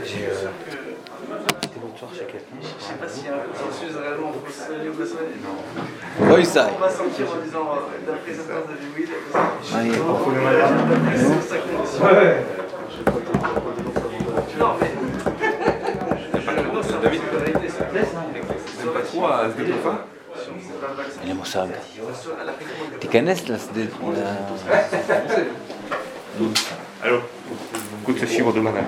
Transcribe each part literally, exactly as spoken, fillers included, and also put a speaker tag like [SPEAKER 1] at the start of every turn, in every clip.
[SPEAKER 1] J'ai euh, c'était l'autre soir chez quelqu'un.
[SPEAKER 2] Je sais pas s'il y a un consensus réellement entre le Yougoslave.
[SPEAKER 3] Non. Oui, ça.
[SPEAKER 2] On va sortir en disant d'après certains de Louis.
[SPEAKER 3] Oui.
[SPEAKER 2] C'est ça qu'on dit. Ouais. Non, mais. Non, c'est David.
[SPEAKER 4] זה pas trop à se découvrir.
[SPEAKER 3] אין לי מושג. תיכנס לשדה...
[SPEAKER 4] Allô, écoute ce chiffre de malade.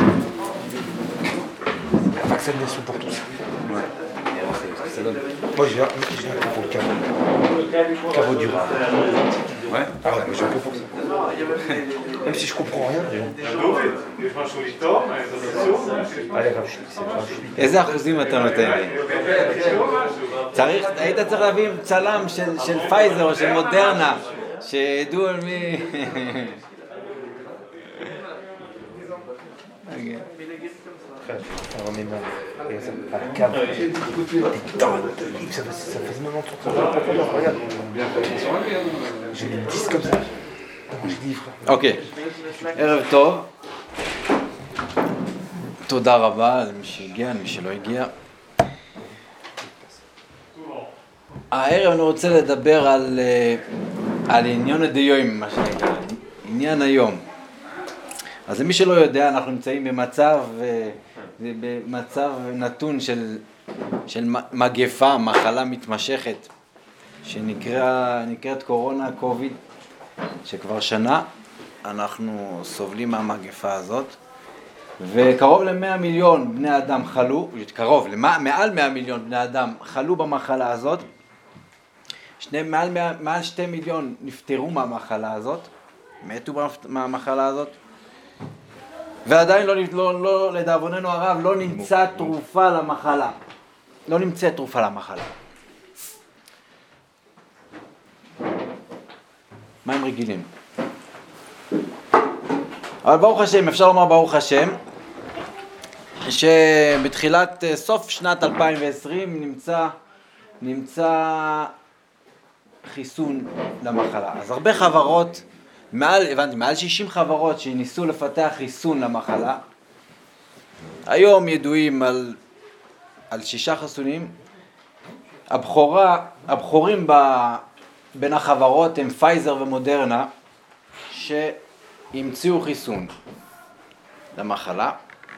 [SPEAKER 1] Vaccination pour tous.
[SPEAKER 4] Ouais. Ça donne.
[SPEAKER 1] Moi j'ai un, j'ai un peu pour le caveau. Caveau du rat.
[SPEAKER 4] Ouais.
[SPEAKER 1] Ah ouais, mais j'ai un peu pour ça. Même si je comprends rien. Allez, c'est grave.
[SPEAKER 3] איזה אחוזים אתה נותן לי? צריך, היית צריך להביא צלם של, של פייזר או של מודרנה, שידעו על מי...
[SPEAKER 1] On est mal. Et ça, à la cave. Ça fait, ça fait quatre-vingt-dix pour cent de profondeur. Regarde. J'ai mis dix comme ça. J'ai dit, frère.
[SPEAKER 3] אוקיי, ערב טוב. תודה רבה למי שהגיע, למי שלא הגיע. הערב אני רוצה לדבר על, על עניין הדיום, מה שנקרא, עניין היום. אז למי שלא יודע, אנחנו נמצאים במצב, במצב נתון של, של מגפה, מחלה מתמשכת, שנקרא, נקראת קורונה, קוביד, שכבר שנה אנחנו סובלים מהמגפה הזאת, וקרוב למאה מיליון בני אדם חלו, קרוב, מעל מאה מיליון בני אדם חלו במחלה הזאת, שני, מעל, מעל שתי מיליון נפטרו מהמחלה הזאת, מתו מהמחלה הזאת, ועדיין לא, לא, לא, לדאבוננו הרב, לא נמצא תרופה למחלה. לא נמצא תרופה למחלה. מים רגילים. אבל ברוך השם, אפשר לומר ברוך השם, שבתחילת סוף שנת אלפיים ועשרים נמצא, נמצא חיסון למחלה. אז הרבה חברות, מעל, הבנתי, מעל שישים חברות שניסו לפתח חיסון למחלה, היום ידועים על, על שישה חיסונים. הבחורה, הבחורים ב, בין החברות הם פייזר ומודרנה, שהמציאו חיסון למחלה,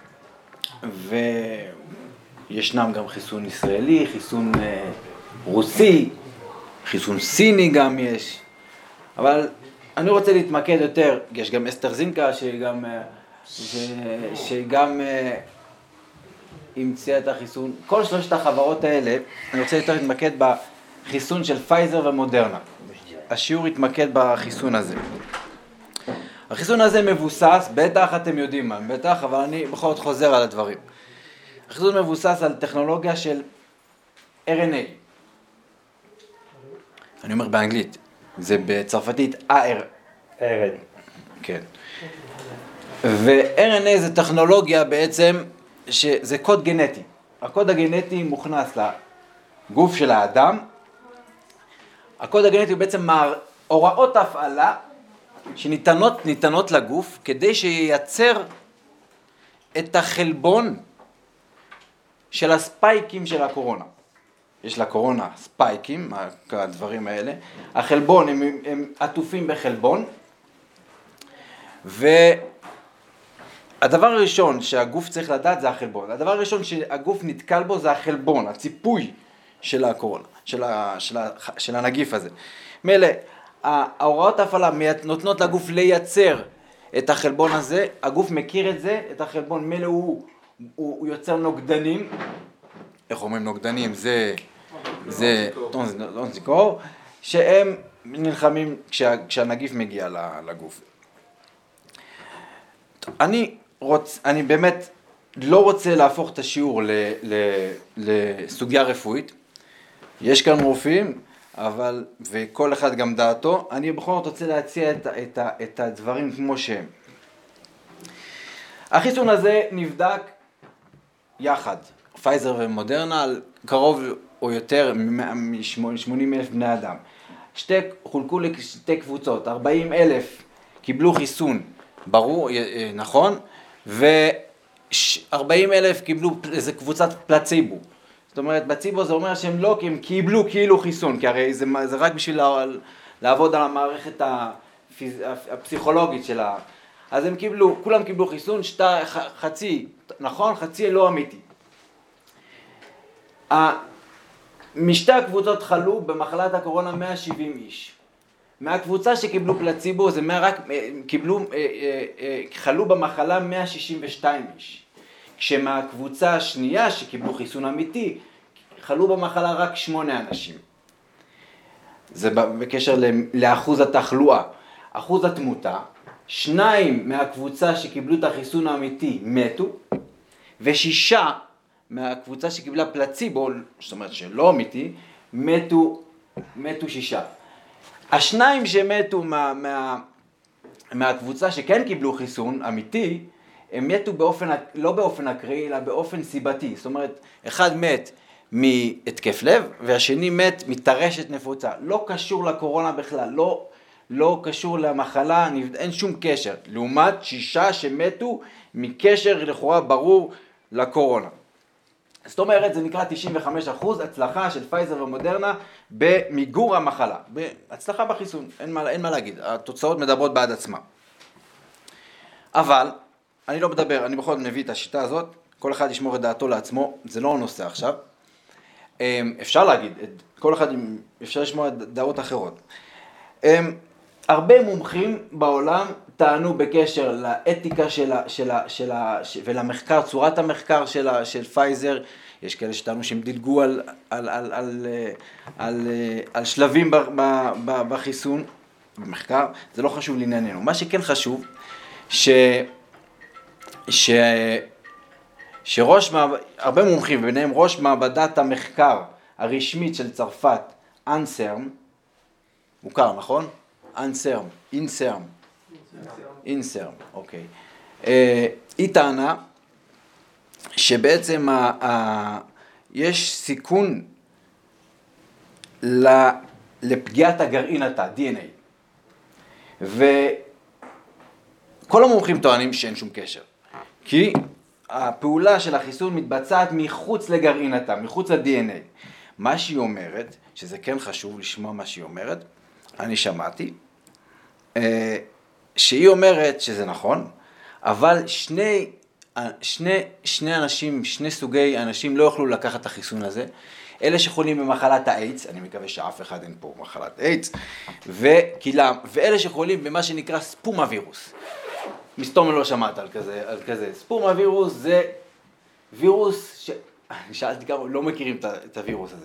[SPEAKER 3] וישנם גם חיסון ישראלי, חיסון אה, רוסי, חיסון סיני גם יש, אבל אני רוצה להתמקד יותר, יש גם אסתר זינקה שגם, ש, שגם המציאה את החיסון. כל שלושת החברות האלה, אני רוצה יותר להתמקד בחיסון של פייזר ומודרנה. השיעור יתמקד בחיסון הזה. החיסון הזה מבוסס, בטח אתם יודעים מה, בטח, אבל אני בכל זאת חוזר על הדברים. החיסון מבוסס על טכנולוגיה של אר אן איי. אני אומר באנגלית. זה בצרפתית איי אר אן. כן. ו-אר אן איי זה טכנולוגיה בעצם, שזה קוד גנטי. הקוד הגנטי מוכנס לגוף של האדם. הקוד הגנטי הוא בעצם הוראות ההפעלה שניתנות ניתנות לגוף כדי שייצר את החלבון של הספייקים של הקורונה. יש לקורונה ספייקים, הדברים האלה. החלבון, הם, הם עטופים בחלבון. והדבר הראשון שהגוף צריך לדעת זה החלבון. הדבר הראשון שהגוף נתקל בו זה החלבון, הציפוי של הקורונה, של, ה, של, ה, של הנגיף הזה. מילא, ההוראות ההפעלה נותנות לגוף לייצר את החלבון הזה. הגוף מכיר את זה, את החלבון. מילא הוא, הוא, הוא יוצר נוגדנים. איך אומרים נוגדנים? זה... זה טונזיקור, שהם נלחמים כשה, כשהנגיף מגיע לגוף. אני, רוצ, אני באמת לא רוצה להפוך את השיעור ל, ל, לסוגיה רפואית. יש כאן רופאים, אבל, וכל אחד גם דעתו, אני בכל זאת רוצה להציע את, את, את הדברים כמו שהם. החיסון הזה נבדק יחד, פייזר ומודרנה, על קרוב או יותר מ-שמונים אלף בני אדם. שתי, חולקו לשתי קבוצות, ארבעים אלף קיבלו חיסון, ברור, נכון, ארבעים אלף קיבלו איזה קבוצת פלציבו. זאת אומרת, פלציבו זה אומר שהם לא, כי הם קיבלו כאילו חיסון, כי הרי זה, זה רק בשביל לעבוד על המערכת הפיז, הפסיכולוגית שלה. אז הם קיבלו, כולם קיבלו חיסון, שתה, חצי, נכון? חצי לא אמיתי. משתי הקבוצות חלו במחלת הקורונה מאה שבעים איש. מהקבוצה שקיבלו פלציבו, זה רק, קיבלו, חלו במחלה מאה שישים ושתיים איש. כשמהקבוצה השנייה שקיבלו חיסון אמיתי, חלו במחלה רק שמונה אנשים. זה בקשר לאחוז התחלואה. אחוז התמותה, שניים מהקבוצה שקיבלו את החיסון האמיתי מתו, ושישה מהקבוצה שקיבלה פלציבו, זאת אומרת שלא אמיתי, מתו, מתו שישה. השניים שמתו מה, מה, מהקבוצה שכן קיבלו חיסון אמיתי, הם מתו באופן, לא באופן אקראי, אלא באופן סיבתי. זאת אומרת, אחד מת מהתקף לב, והשני מת מטרשת נפוצה. לא קשור לקורונה בכלל, לא, לא קשור למחלה, אין שום קשר. לעומת שישה שמתו מקשר לכאורה ברור לקורונה. זאת אומרת, זה נקרא תשעים וחמישה אחוז הצלחה של פייזר ומודרנה במיגור המחלה. בהצלחה בחיסון, אין מה, אין מה להגיד. התוצאות מדברות בעד עצמה. אבל, אני לא מדבר, אני בכל זאת מביא את השיטה הזאת, כל אחד ישמור את דעתו לעצמו, זה לא הנושא עכשיו. אפשר להגיד, כל אחד אפשר לשמוע דעות אחרות. הרבה מומחים בעולם טענו בקשר לאתיקה שלה, שלה, שלה, ולמחקר, צורת המחקר שלה, של פייזר. יש כאלה שטענו שהם דילגו על, על, על, על, על, על שלבים ב, ב, ב, בחיסון, במחקר. זה לא חשוב לענייננו. מה שכן חשוב, ש, ש, שראש, הרבה מומחים, ביניהם ראש מעבדת המחקר הרשמית של צרפת, אנסרם, מוכר, נכון? אנסרם, אינסרם, אינסרם, אוקיי. היא טענה שבעצם ה, ה, יש סיכון לפגיעת הגרעין התא, די אן איי. וכל המומחים טוענים שאין שום קשר. כי הפעולה של החיסון מתבצעת מחוץ לגרעין התא, מחוץ ל-די אן איי. מה שהיא אומרת, שזה כן חשוב לשמוע מה שהיא אומרת, אני שמעתי, שהיא אומרת שזה נכון, אבל שני, שני, שני אנשים, שני סוגי אנשים לא יוכלו לקחת את החיסון הזה. אלה שחולים במחלת האיידס, אני מקווה שאף אחד אין פה מחלת איידס, וכילם, ואלה שחולים במה שנקרא ספומה וירוס. מסתום לא שמעת על כזה, על כזה. ספומה וירוס זה וירוס ש... אני שאלתי כמה, לא מכירים את הווירוס הזה.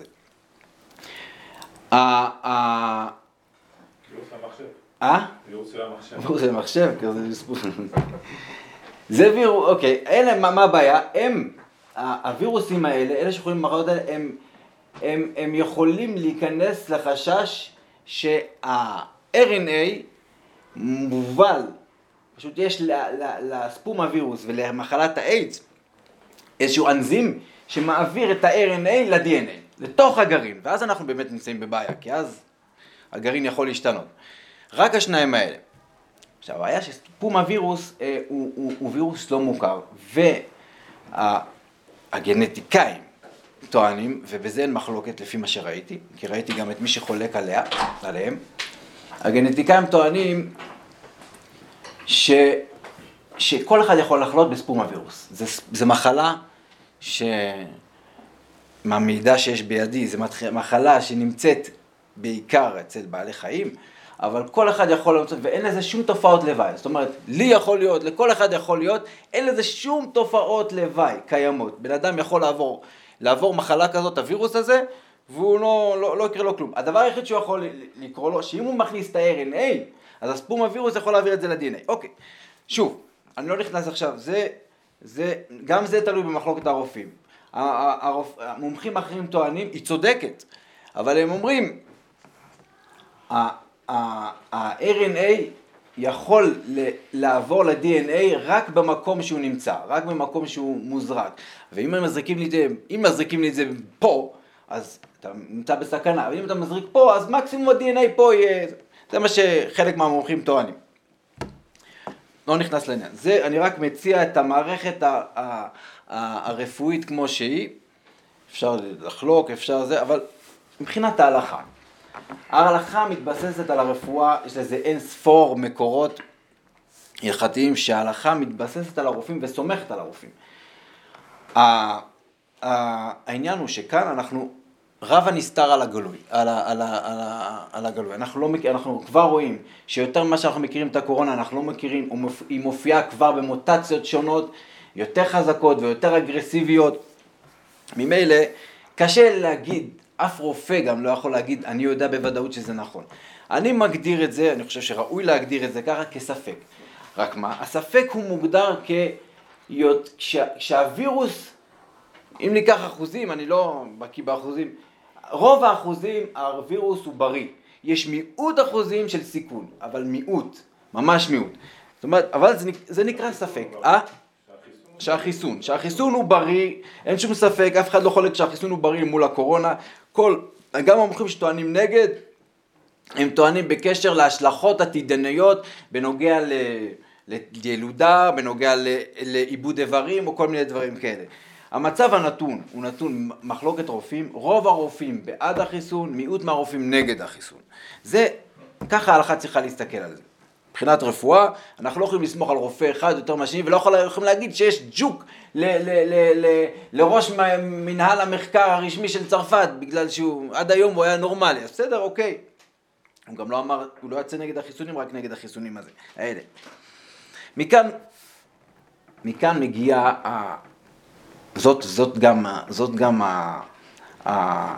[SPEAKER 3] ה...
[SPEAKER 4] וירוס למחשב.
[SPEAKER 3] אה?
[SPEAKER 4] וירוס למחשב.
[SPEAKER 3] וירוס למחשב, כזה ספומה. זה וירוס, אוקיי, אלה, מה, מה הבעיה? הם, הווירוסים האלה, אלה שיכולים במחלות האלה, הם, הם, הם יכולים להיכנס לחשש שה-אר אן איי מובל, פשוט יש לספום הווירוס ולמחלת האיידס איזשהו אנזים שמעביר את ה-אר אן איי ל-די אן איי, לתוך הגרעין, ואז אנחנו באמת נמצאים בבעיה, כי אז הגרעין יכול להשתנות. רק השניים האלה. עכשיו, הבעיה שספום הווירוס אה, הוא, הוא, הוא וירוס לא מוכר, והגנטיקאים טוענים, ובזה אין מחלוקת לפי מה שראיתי, כי ראיתי גם את מי שחולק עליה, עליהם, הגנטיקאים טוענים ש, שכל אחד יכול לחלות בספום הווירוס. זה, זה מחלה שמהמידע שיש בידי, זה מחלה שנמצאת בעיקר אצל בעלי חיים, אבל כל אחד יכול למצוא, ואין לזה שום תופעות לוואי. זאת אומרת, לי יכול להיות, לכל אחד יכול להיות, אין לזה שום תופעות לוואי קיימות. בן אדם יכול לעבור, לעבור מחלה כזאת, הווירוס הזה, והוא לא, לא, לא יקרה לו כלום. הדבר היחיד שהוא יכול לקרוא לו, שאם הוא מכניס את ה-אר אן איי, אז הספום הווירוס יכול להעביר את זה ל-די אן איי. אוקיי, שוב, אני לא נכנס עכשיו, זה, זה, גם זה תלוי במחלוקת הרופאים. הרופ, המומחים האחרים טוענים, היא צודקת, אבל הם אומרים, ה-אר אן איי יכול לעבור ל-די אן איי רק במקום שהוא נמצא, רק במקום שהוא מוזרק. ואם הם מזריקים לי את זה, אם מזריקים לי את זה פה, אז אתה נמצא בסכנה. אבל אם אתה מזריק פה, אז מקסימום ה-די אן איי פה יהיה, זה מה שחלק מהמומחים טוענים. לא נכנס לעניין. זה, אני רק מציע את המערכת ה- ה- ה- הרפואית כמו שהיא, אפשר לחלוק, אפשר זה, אבל מבחינת ההלכה. ההלכה מתבססת על הרפואה, יש לזה אין ספור מקורות הלכתיים שההלכה מתבססת על הרופאים וסומכת על הרופאים. העניין הוא שכאן אנחנו רב הנסתר על הגלוי, על, ה, על, ה, על, ה, על הגלוי. אנחנו, לא, אנחנו כבר רואים שיותר ממה שאנחנו מכירים את הקורונה, אנחנו לא מכירים, היא מופיעה כבר במוטציות שונות, יותר חזקות ויותר אגרסיביות. ממילא קשה להגיד, אף רופא גם לא יכול להגיד, אני יודע בוודאות שזה נכון. אני מגדיר את זה, אני חושב שראוי להגדיר את זה ככה כספק. רק מה? הספק הוא מוגדר כשהווירוס, אם ניקח אחוזים, אני לא בקיא באחוזים, רוב האחוזים הווירוס הוא בריא. יש מיעוט אחוזים של סיכון, אבל מיעוט, ממש מיעוט. זאת אומרת, אבל זה, זה נקרא ספק. אה? שהחיסון, שהחיסון הוא בריא, אין שום ספק, אף אחד לא חולק שהחיסון הוא בריא מול הקורונה. כל, גם המומחים שטוענים נגד, הם טוענים בקשר להשלכות עתידניות בנוגע ל... לילודה, בנוגע לאיבוד איברים או כל מיני דברים כאלה. המצב הנתון הוא נתון מחלוקת רופאים, רוב הרופאים בעד החיסון, מיעוט מהרופאים נגד החיסון. זה, ככה ההלכה צריכה להסתכל על זה. מבחינת רפואה, אנחנו לא יכולים לסמוך על רופא אחד יותר מהשני, ולא יכולים להגיד שיש ג'וק ל- ל- ל- ל- לראש מנהל המחקר הרשמי של צרפת, בגלל שהוא עד היום הוא היה נורמלי. אז בסדר, אוקיי. הוא גם לא אמר, הוא לא יצא נגד החיסונים, רק נגד החיסונים הזה, האלה. מכאן, מכאן מגיעה, ה... זאת, זאת גם, זאת גם ה... ה...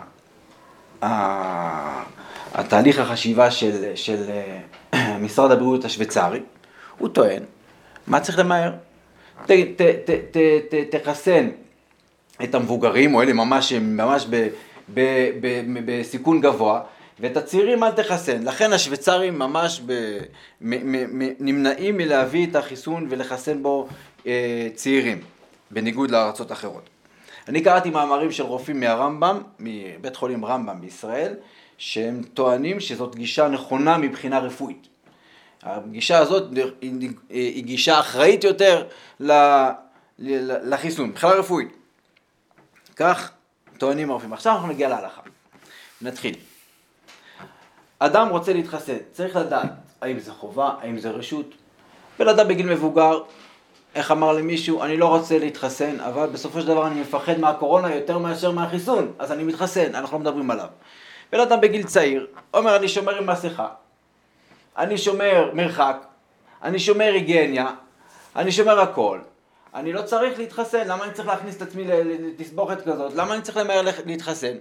[SPEAKER 3] ה... התהליך החשיבה של, של משרד הבריאות השוויצרי. הוא טוען, מה צריך למהר? ת, ת, ת, ת, ת, תחסן את המבוגרים, או אלה ממש, ממש ב, ב, ב, ב, בסיכון גבוה, ואת הצעירים אל תחסן. לכן השוויצרים ממש ב, מ, מ, מ, נמנעים מלהביא את החיסון ולחסן בו אה, צעירים, בניגוד לארצות אחרות. אני קראתי מאמרים של רופאים מהרמב"ם, מבית חולים רמב"ם בישראל, שהם טוענים שזאת גישה נכונה מבחינה רפואית. הגישה הזאת היא גישה אחראית יותר לחיסון, מבחינה רפואית. כך טוענים הרופאים. עכשיו אנחנו נגיע להלכה. נתחיל. אדם רוצה להתחסן, צריך לדעת האם זה חובה, האם זה רשות. ולאדם בגיל מבוגר, איך אמר למישהו, אני לא רוצה להתחסן, אבל בסופו של דבר אני מפחד מהקורונה יותר מאשר מהחיסון, אז אני מתחסן, אנחנו לא מדברים עליו. ולאדם בגיל צעיר, אומר אני שומר עם מסכה, אני שומר מרחק, אני שומר היגיינה, אני שומר הכל, אני לא צריך להתחסן, למה אני צריך להכניס את עצמי לתסבוכת כזאת, למה אני צריך למהר להתחסן?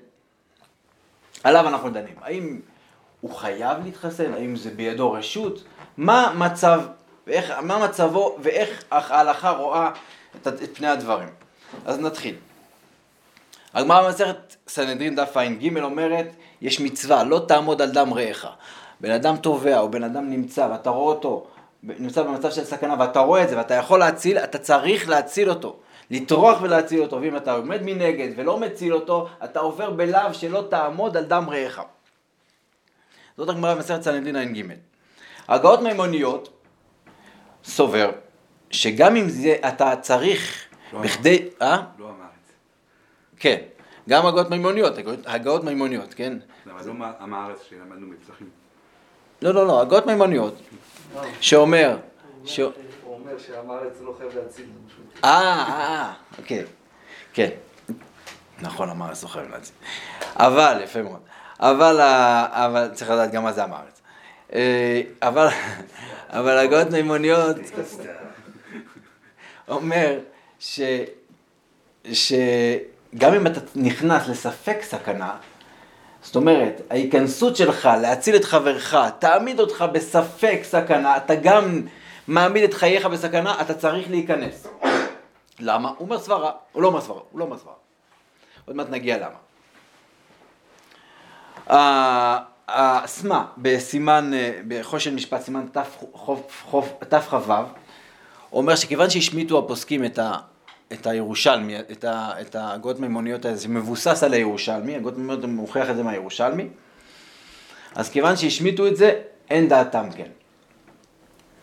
[SPEAKER 3] עליו אנחנו דנים, האם הוא חייב להתחסן, האם זה בידו רשות, מה מצב, ואיך, מה מצבו ואיך ההלכה רואה את, את פני הדברים. אז נתחיל. הגמרא במסכת סנהדרין דף ע"ג אומרת, יש מצווה, לא תעמוד על דם רעך. בן אדם תובע או בן אדם נמצא ואתה רואה אותו, נמצא במצב של סכנה ואתה רואה את זה ואתה יכול להציל, אתה צריך להציל אותו, לטרוח ולהציל אותו. ואם אתה עומד מנגד ולא מציל אותו, אתה עובר בלאו שלא תעמוד על דם רעך. זאת הגמרא במסכת סנהדרין ע"ג. הגאות מימוניות סובר שגם אם זה אתה צריך
[SPEAKER 1] לא
[SPEAKER 3] בכדי... אה?
[SPEAKER 1] לא אמר את זה.
[SPEAKER 3] כן, גם הגאות מימוניות, הגאות מימוניות, כן?
[SPEAKER 1] למה לא אמר את זה שלמדנו בפסחים?
[SPEAKER 3] לא, לא, לא, הגאות מימוניות, שאומר... ש...
[SPEAKER 2] הוא אומר שהארץ לא חייב להציל.
[SPEAKER 3] אה, אה, אה, אוקיי, כן. נכון, המארץ לא חייב להציל. אבל, יפה מאוד. אבל, אבל צריך לדעת גם מה זה המארץ. אבל, אבל הגאות מימוניות אומר ש, שגם אם אתה נכנס לספק סכנה, זאת אומרת, ההיכנסות שלך להציל את חברך, תעמיד אותך בספק סכנה, אתה גם מעמיד את חייך בסכנה, אתה צריך להיכנס. למה? הוא אומר סברה, הוא לא אומר סברה, הוא לא אומר סברה. עוד מעט נגיע למה. הסמה בסימן, בחושן משפט, סימן תפחו, אומר שכיוון שהשמיטו הפוסקים את ה... את הירושלמי, את, ה, את הגאות מימוניות הזה, שמבוסס על הירושלמי, הגאות מימוניות מוכיח את זה מהירושלמי, אז כיוון שהשמיטו את זה, אין דעתם כן.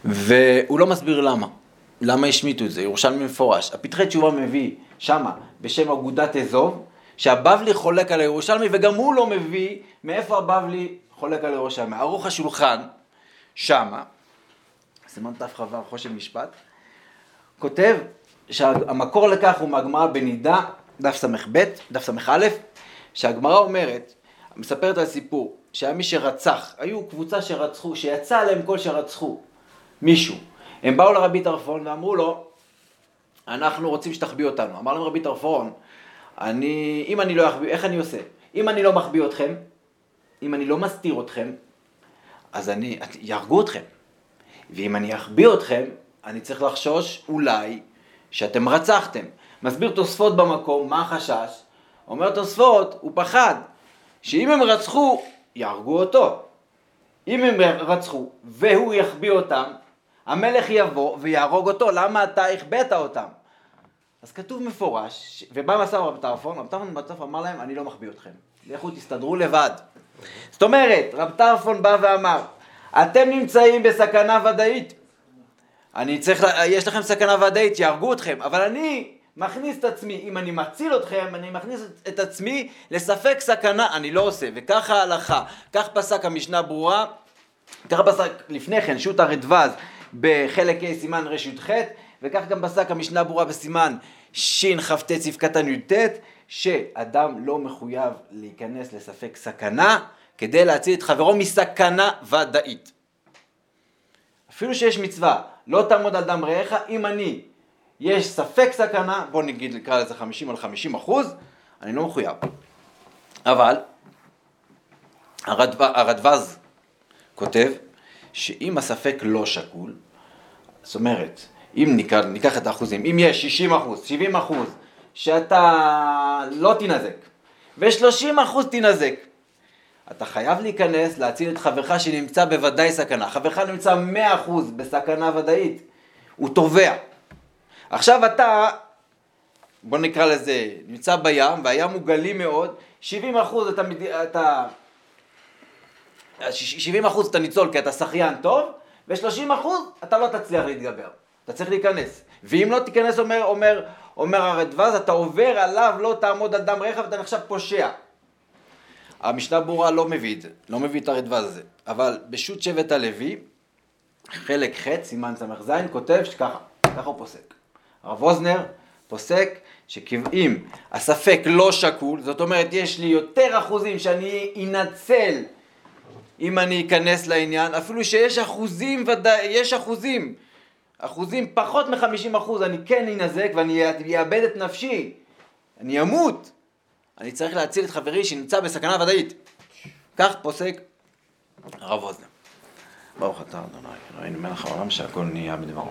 [SPEAKER 3] והוא לא מסביר למה. למה השמיטו את זה? ירושלמי מפורש. הפתחי תשובה מביא שמה בשם אגודת אזוב, שהבבלי חולק על הירושלמי, וגם הוא לא מביא מאיפה הבבלי חולק על הירושלמי. ערוך השולחן, שמה, סימן תף חבר חושן משפט, כותב שהמקור לכך הוא מהגמרא בנידה, דף סמך ב', דף סמך א', שהגמרא אומרת, מספרת על סיפור, שהיה מי שרצח, היו קבוצה שרצחו, שיצא עליהם כל שרצחו מישהו. הם באו לרבי טרפון ואמרו לו, אנחנו רוצים שתחביא אותנו. אמר להם רבי טרפון, אני, אם אני לא אחביא, איך אני עושה? אם אני לא מחביא אתכם, אם אני לא מסתיר אתכם, אז אני, יהרגו אתכם. ואם אני אחביא אתכם, אני צריך לחשוש אולי שאתם רצחתם. מסביר תוספות במקום, מה החשש? אומר תוספות, הוא פחד, שאם הם רצחו, יהרגו אותו. אם הם רצחו והוא יחביא אותם, המלך יבוא ויהרוג אותו. למה אתה הכבאת אותם? אז כתוב מפורש, ובא מסע רב טרפון, רב טרפון בצוף אמר להם, אני לא מחביא אתכם. לכו תסתדרו לבד. זאת אומרת, רב טרפון בא ואמר, אתם נמצאים בסכנה ודאית. אני צריך, יש לכם סכנה ודאית, יהרגו אתכם, אבל אני מכניס את עצמי, אם אני מציל אתכם, אני מכניס את עצמי לספק סכנה, אני לא עושה, וככה ההלכה, כך פסק המשנה ברורה, כך פסק לפני כן, שו"ת הרדווז, בחלק ה' סימן ר"ח, וכך גם פסק המשנה ברורה בסימן שכ"ט סעיף קטן י"ט, שאדם לא מחויב להיכנס לספק סכנה, כדי להציל את חברו מסכנה ודאית. אפילו שיש מצווה, לא תעמוד על דם רעך, אם אני, יש ספק סכנה, בוא נגיד, נקרא לזה חמישים על חמישים אחוז, אני לא מחויב. אבל, הרדווז כותב, שאם הספק לא שקול, זאת אומרת, אם ניקח, ניקח את האחוזים, אם יש שישים אחוז, שבעים אחוז, שאתה לא תנזק, ו-שלושים אחוז תנזק, אתה חייב להיכנס, להציל את חברך שנמצא בוודאי סכנה. חברך נמצא מאה אחוז בסכנה ודאית, הוא תובע. עכשיו אתה, בוא נקרא לזה, נמצא בים, והים הוא גלי מאוד, שבעים אחוז אתה, אתה, שבעים אחוז אתה ניצול כי אתה שחיין טוב, ו-שלושים אחוז אתה לא תצליח להתגבר. אתה צריך להיכנס. ואם לא תיכנס, אומר, אומר, אומר הרדווז, אתה עובר עליו, לא תעמוד על דם רעך, ואתה נחשב פושע. המשנה ברורה לא מביא את זה, לא מביא את הרדווז הזה. אבל בשו"ת שבט הלוי, חלק ח' סימן סמך זין, כותב שככה, ככה הוא פוסק. הרב ווזנר פוסק שאם הספק לא שקול, זאת אומרת יש לי יותר אחוזים שאני אנצל אם אני אכנס לעניין, אפילו שיש אחוזים ודאי, יש אחוזים, אחוזים פחות מ-חמישים אחוז, אני כן אנזק ואני אאבד את נפשי, אני אמות, אני צריך להציל את חברי שנמצא בסכנה ודאית. כך פוסק הרב ווזנר. ברוך אתה אדוני, ראינו מלך העולם שהכל נהיה בדברו.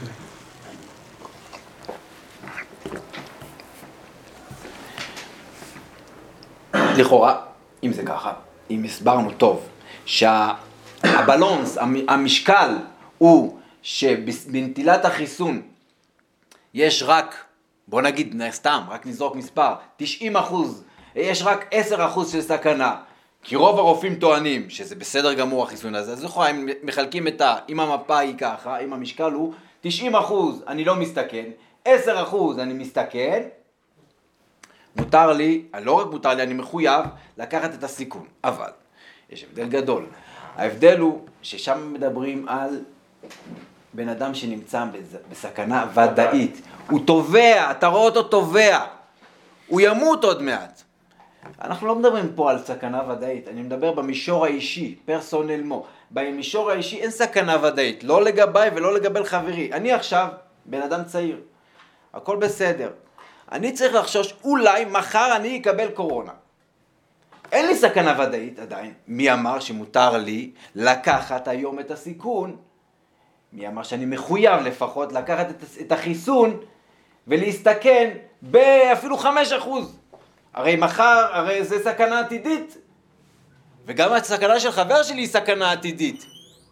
[SPEAKER 3] לכאורה, אם זה ככה, אם הסברנו טוב, שהבלונס, המשקל הוא שבנטילת החיסון יש רק, בוא נגיד סתם, רק נזרוק מספר, תשעים אחוז, יש רק עשרה אחוז של סכנה, כי רוב הרופאים טוענים שזה בסדר גמור החיסון הזה, אז לכאורה הם מחלקים את ה, אם המפה היא ככה, אם המשקל הוא תשעים אחוז אני לא מסתכן, עשרה אחוז אני מסתכן, מותר לי, לא רק מותר לי, אני מחויב לקחת את הסיכון, אבל יש הבדל גדול. ההבדל הוא ששם מדברים על בן אדם שנמצא בסכנה ודאית. הוא תובע, אתה רואה אותו תובע. הוא ימות עוד מעט. אנחנו לא מדברים פה על סכנה ודאית, אני מדבר במישור האישי, פרסונל מו. במישור האישי אין סכנה ודאית, לא לגביי ולא לגבי חברי. אני עכשיו בן אדם צעיר, הכל בסדר. אני צריך לחשוש, אולי מחר אני אקבל קורונה. אין לי סכנה ודאית עדיין. מי אמר שמותר לי לקחת היום את הסיכון? מי אמר שאני מחויב לפחות לקחת את החיסון ולהסתכן באפילו חמישה אחוז? הרי מחר, הרי זה סכנה עתידית. וגם הסכנה של חבר שלי היא סכנה עתידית.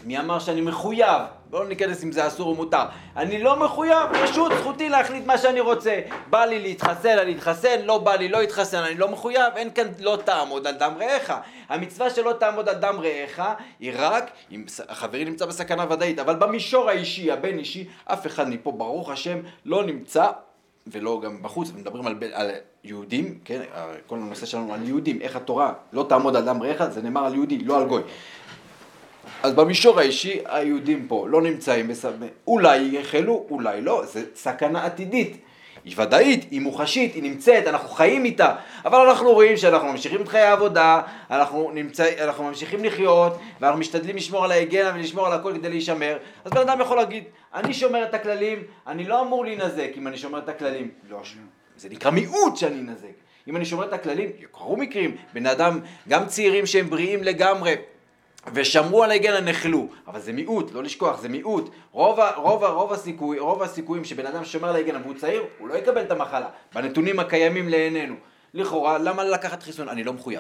[SPEAKER 3] מי אמר שאני מחויב? בואו ניכנס אם זה אסור או מותר. אני לא מחויב, פשוט זכותי להחליט מה שאני רוצה. בא לי להתחסן, אני להתחסן, לא בא לי לא להתחסן, אני לא מחויב, אין כאן לא תעמוד על דם רעך. המצווה שלא תעמוד על דם רעך היא רק אם החברי נמצא בסכנה ודאית, אבל במישור האישי, הבין אישי, אף אחד מפה ברוך השם לא נמצא, ולא גם בחוץ, מדברים על, על יהודים, כן? כל הנושא שלנו על יהודים, איך התורה לא תעמוד על דם רעך, זה נאמר על יהודי, לא על גוי. אז במישור האישי, היהודים פה לא נמצאים, אולי יחלו, אולי לא, זה סכנה עתידית, היא ודאית, היא מוחשית, היא נמצאת, אנחנו חיים איתה, אבל אנחנו רואים שאנחנו ממשיכים את חיי העבודה, אנחנו, נמצא, אנחנו ממשיכים לחיות, ואנחנו משתדלים לשמור על ההיגיינה ולשמור על הכל כדי להישמר, אז בן אדם יכול להגיד, אני שומר את הכללים, אני לא אמור להינזק אם אני שומר את הכללים, לא, זה נקרא מיעוט שאני אינזק, אם אני שומר את הכללים, יקרו מקרים, בן אדם, גם צעירים שהם בריאים לגמרי, ושמרו על ההיגיינה נחלו, אבל זה מיעוט, לא לשכוח, זה מיעוט. רוב, רוב, רוב, הסיכוי, רוב הסיכויים שבן אדם שומר על ההיגיינה והוא צעיר, הוא לא יקבל את המחלה. בנתונים הקיימים לעינינו. לכאורה, למה לקחת חיסון? אני לא מחויב.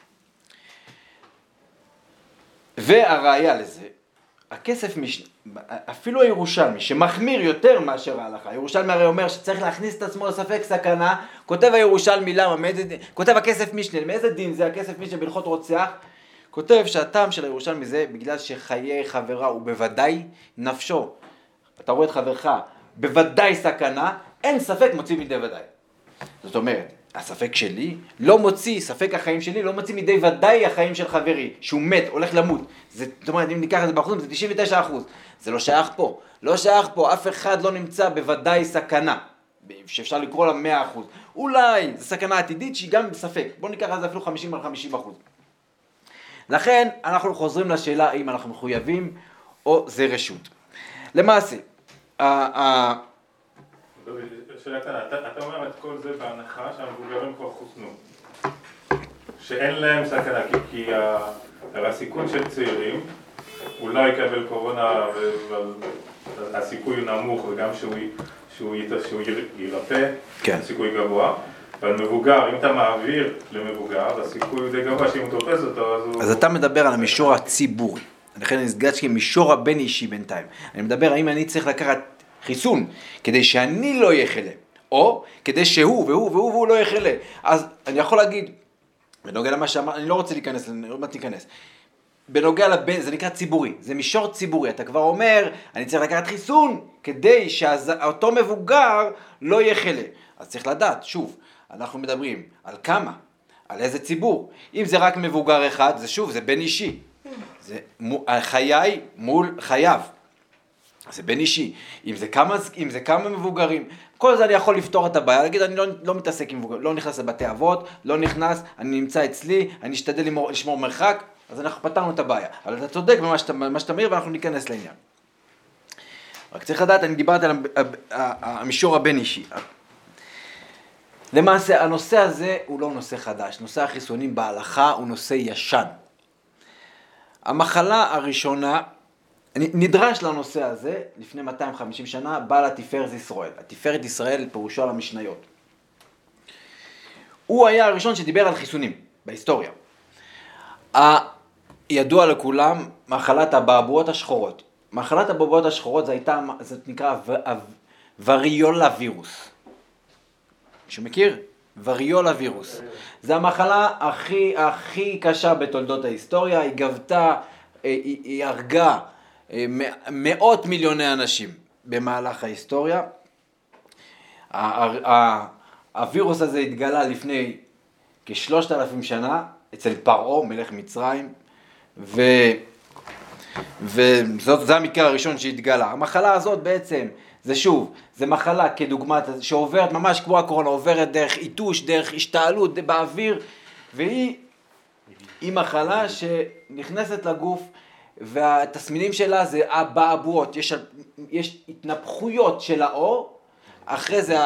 [SPEAKER 3] והראיה לזה, הכסף, מש... אפילו הירושלמי, שמחמיר יותר מאשר ההלכה, הירושלמי הרי אומר שצריך להכניס את עצמו לספק סכנה, כותב הירושלמי למה, מאיזה... כותב הכסף משנה, מאיזה דין זה הכסף משנה בהלכות רוצח? כותב שהטעם של הירושלמי זה בגלל שחיי חברה הוא בוודאי נפשו. אתה רואה את חברך, בוודאי סכנה, אין ספק מוציא מדי ודאי. זאת אומרת, הספק שלי לא מוציא, ספק החיים שלי לא מוציא מדי ודאי החיים של חברי, שהוא מת, הולך למות. זה, זאת אומרת, אם ניקח את זה באחוזים, זה תשעים ותשעה אחוז. זה לא שייך פה. לא שייך פה, אף אחד לא נמצא בוודאי סכנה. שאפשר לקרוא לה מאה אחוז. אולי, זו סכנה עתידית שהיא גם בספק. בואו ניקח את זה אפילו חמישים על חמישים אחוז. לכן אנחנו חוזרים לשאלה האם אנחנו מחויבים או זה רשות. למעשה,
[SPEAKER 5] שאלה קטנה, אתה אומר את כל זה בהנחה שהמבוגרים כבר חוסנו, שאין להם סכנה, כי הסיכון של צעירים אולי יקבל קורונה והסיכוי נמוך וגם שהוא יירפא, הסיכוי גבוה. אבל מבוגר, אם אתה מעביר למבוגר, הסיכוי הוא די גבוה שאם הוא תופס אותו, אז הוא...
[SPEAKER 3] אז אתה מדבר על המישור הציבורי. לכן אני הסגרתי מישור הבין אישי בינתיים. אני מדבר האם אני צריך לקחת חיסון, כדי שאני לא יחלה, או כדי שהוא והוא והוא והוא לא יחלה. אז אני יכול להגיד, בנוגע למה שאמר, אני לא רוצה להיכנס, אני לא מעט להיכנס. בנוגע לבין, זה נקרא ציבורי, זה מישור ציבורי. אתה כבר אומר, אני צריך לקחת חיסון, כדי שאותו מבוגר לא יחלה. אז צריך לדעת, שוב, אנחנו מדברים על כמה, על איזה ציבור. אם זה רק מבוגר אחד, זה שוב, זה בין אישי. זה חיי מול חייו. זה בין אישי. אם זה כמה, אם זה כמה מבוגרים, כל זה אני יכול לפתור את הבעיה. להגיד, אני לא, לא מתעסק עם מבוגרים, לא נכנס לבתי אבות, לא נכנס, אני נמצא אצלי, אני אשתדל לשמור, לשמור מרחק, אז אנחנו פתרנו את הבעיה. אבל אתה צודק במה שאתה, במה שאתה אומר, ואנחנו ניכנס לעניין. רק צריך לדעת, אני דיברתי על המישור הבין אישי. למעשה, הנושא הזה הוא לא נושא חדש. נושא החיסונים בהלכה הוא נושא ישן. המחלה הראשונה, נדרש לנושא הזה, לפני מאתיים וחמישים שנה, בעל התפארת ישראל. התפארת ישראל פירושו על המשניות. הוא היה הראשון שדיבר על חיסונים בהיסטוריה. ידוע לכולם, מחלת הבעבועות השחורות. מחלת הבעבועות השחורות זה הייתה, זה נקרא וריולה וירוס. מישהו מכיר? וריולה וירוס. זה המחלה הכי, הכי קשה בתולדות ההיסטוריה. היא גבתה, היא, היא הרגה מאות מיליוני אנשים במהלך ההיסטוריה. הווירוס הזה התגלה לפני כשלושת אלפים שנה אצל פרעה, מלך מצרים, ו... וזאת, זה המקרה הראשון שהתגלה. המחלה הזאת בעצם, זה שוב, זה מחלה כדוגמת, שעוברת ממש כמו הקורונה, עוברת דרך איתוש, דרך השתעלות באוויר, והיא היא מחלה שנכנסת לגוף, והתסמינים שלה זה הבעבועות, יש, יש התנפחויות של האור, אחרי זה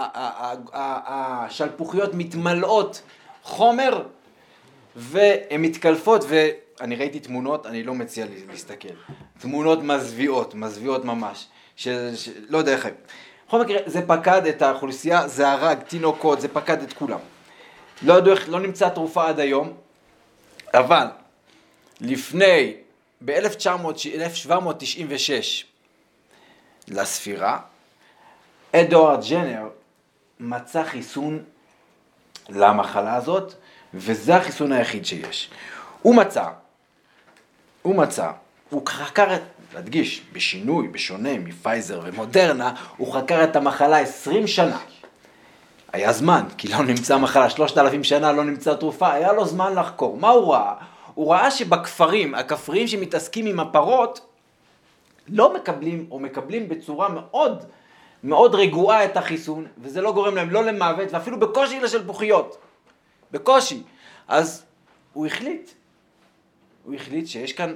[SPEAKER 3] השלפוחיות מתמלאות חומר, והן מתקלפות, ואני ראיתי תמונות, אני לא מציע להסתכל, תמונות מזוויעות, מזוויעות ממש, של, של, לא יודע איך, בכל מקרה, זה פקד את האוכלוסייה, זה הרג, תינוקות, זה פקד את כולם. לא יודע איך, לא נמצא תרופה עד היום, אבל לפני ב-אלף שבע מאות תשעים ושש לספירה, אדוארד ג'נר מצא חיסון למחלה הזאת, וזה החיסון היחיד שיש. הוא מצא, הוא מצא, הוא חקר, להדגיש, בשינוי, בשונה מפייזר ומודרנה, הוא חקר את המחלה עשרים שנה. היה זמן, כי לא נמצא מחלה, שלושת אלפים שנה לא נמצא תרופה, היה לו זמן לחקור. מה הוא ראה? הוא ראה שבכפרים, הכפריים שמתעסקים עם הפרות, לא מקבלים, או מקבלים בצורה מאוד, מאוד רגועה את החיסון, וזה לא גורם להם לא למוות, ואפילו בקושי לשלפוחיות. בקושי. אז הוא החליט, הוא החליט שיש כאן,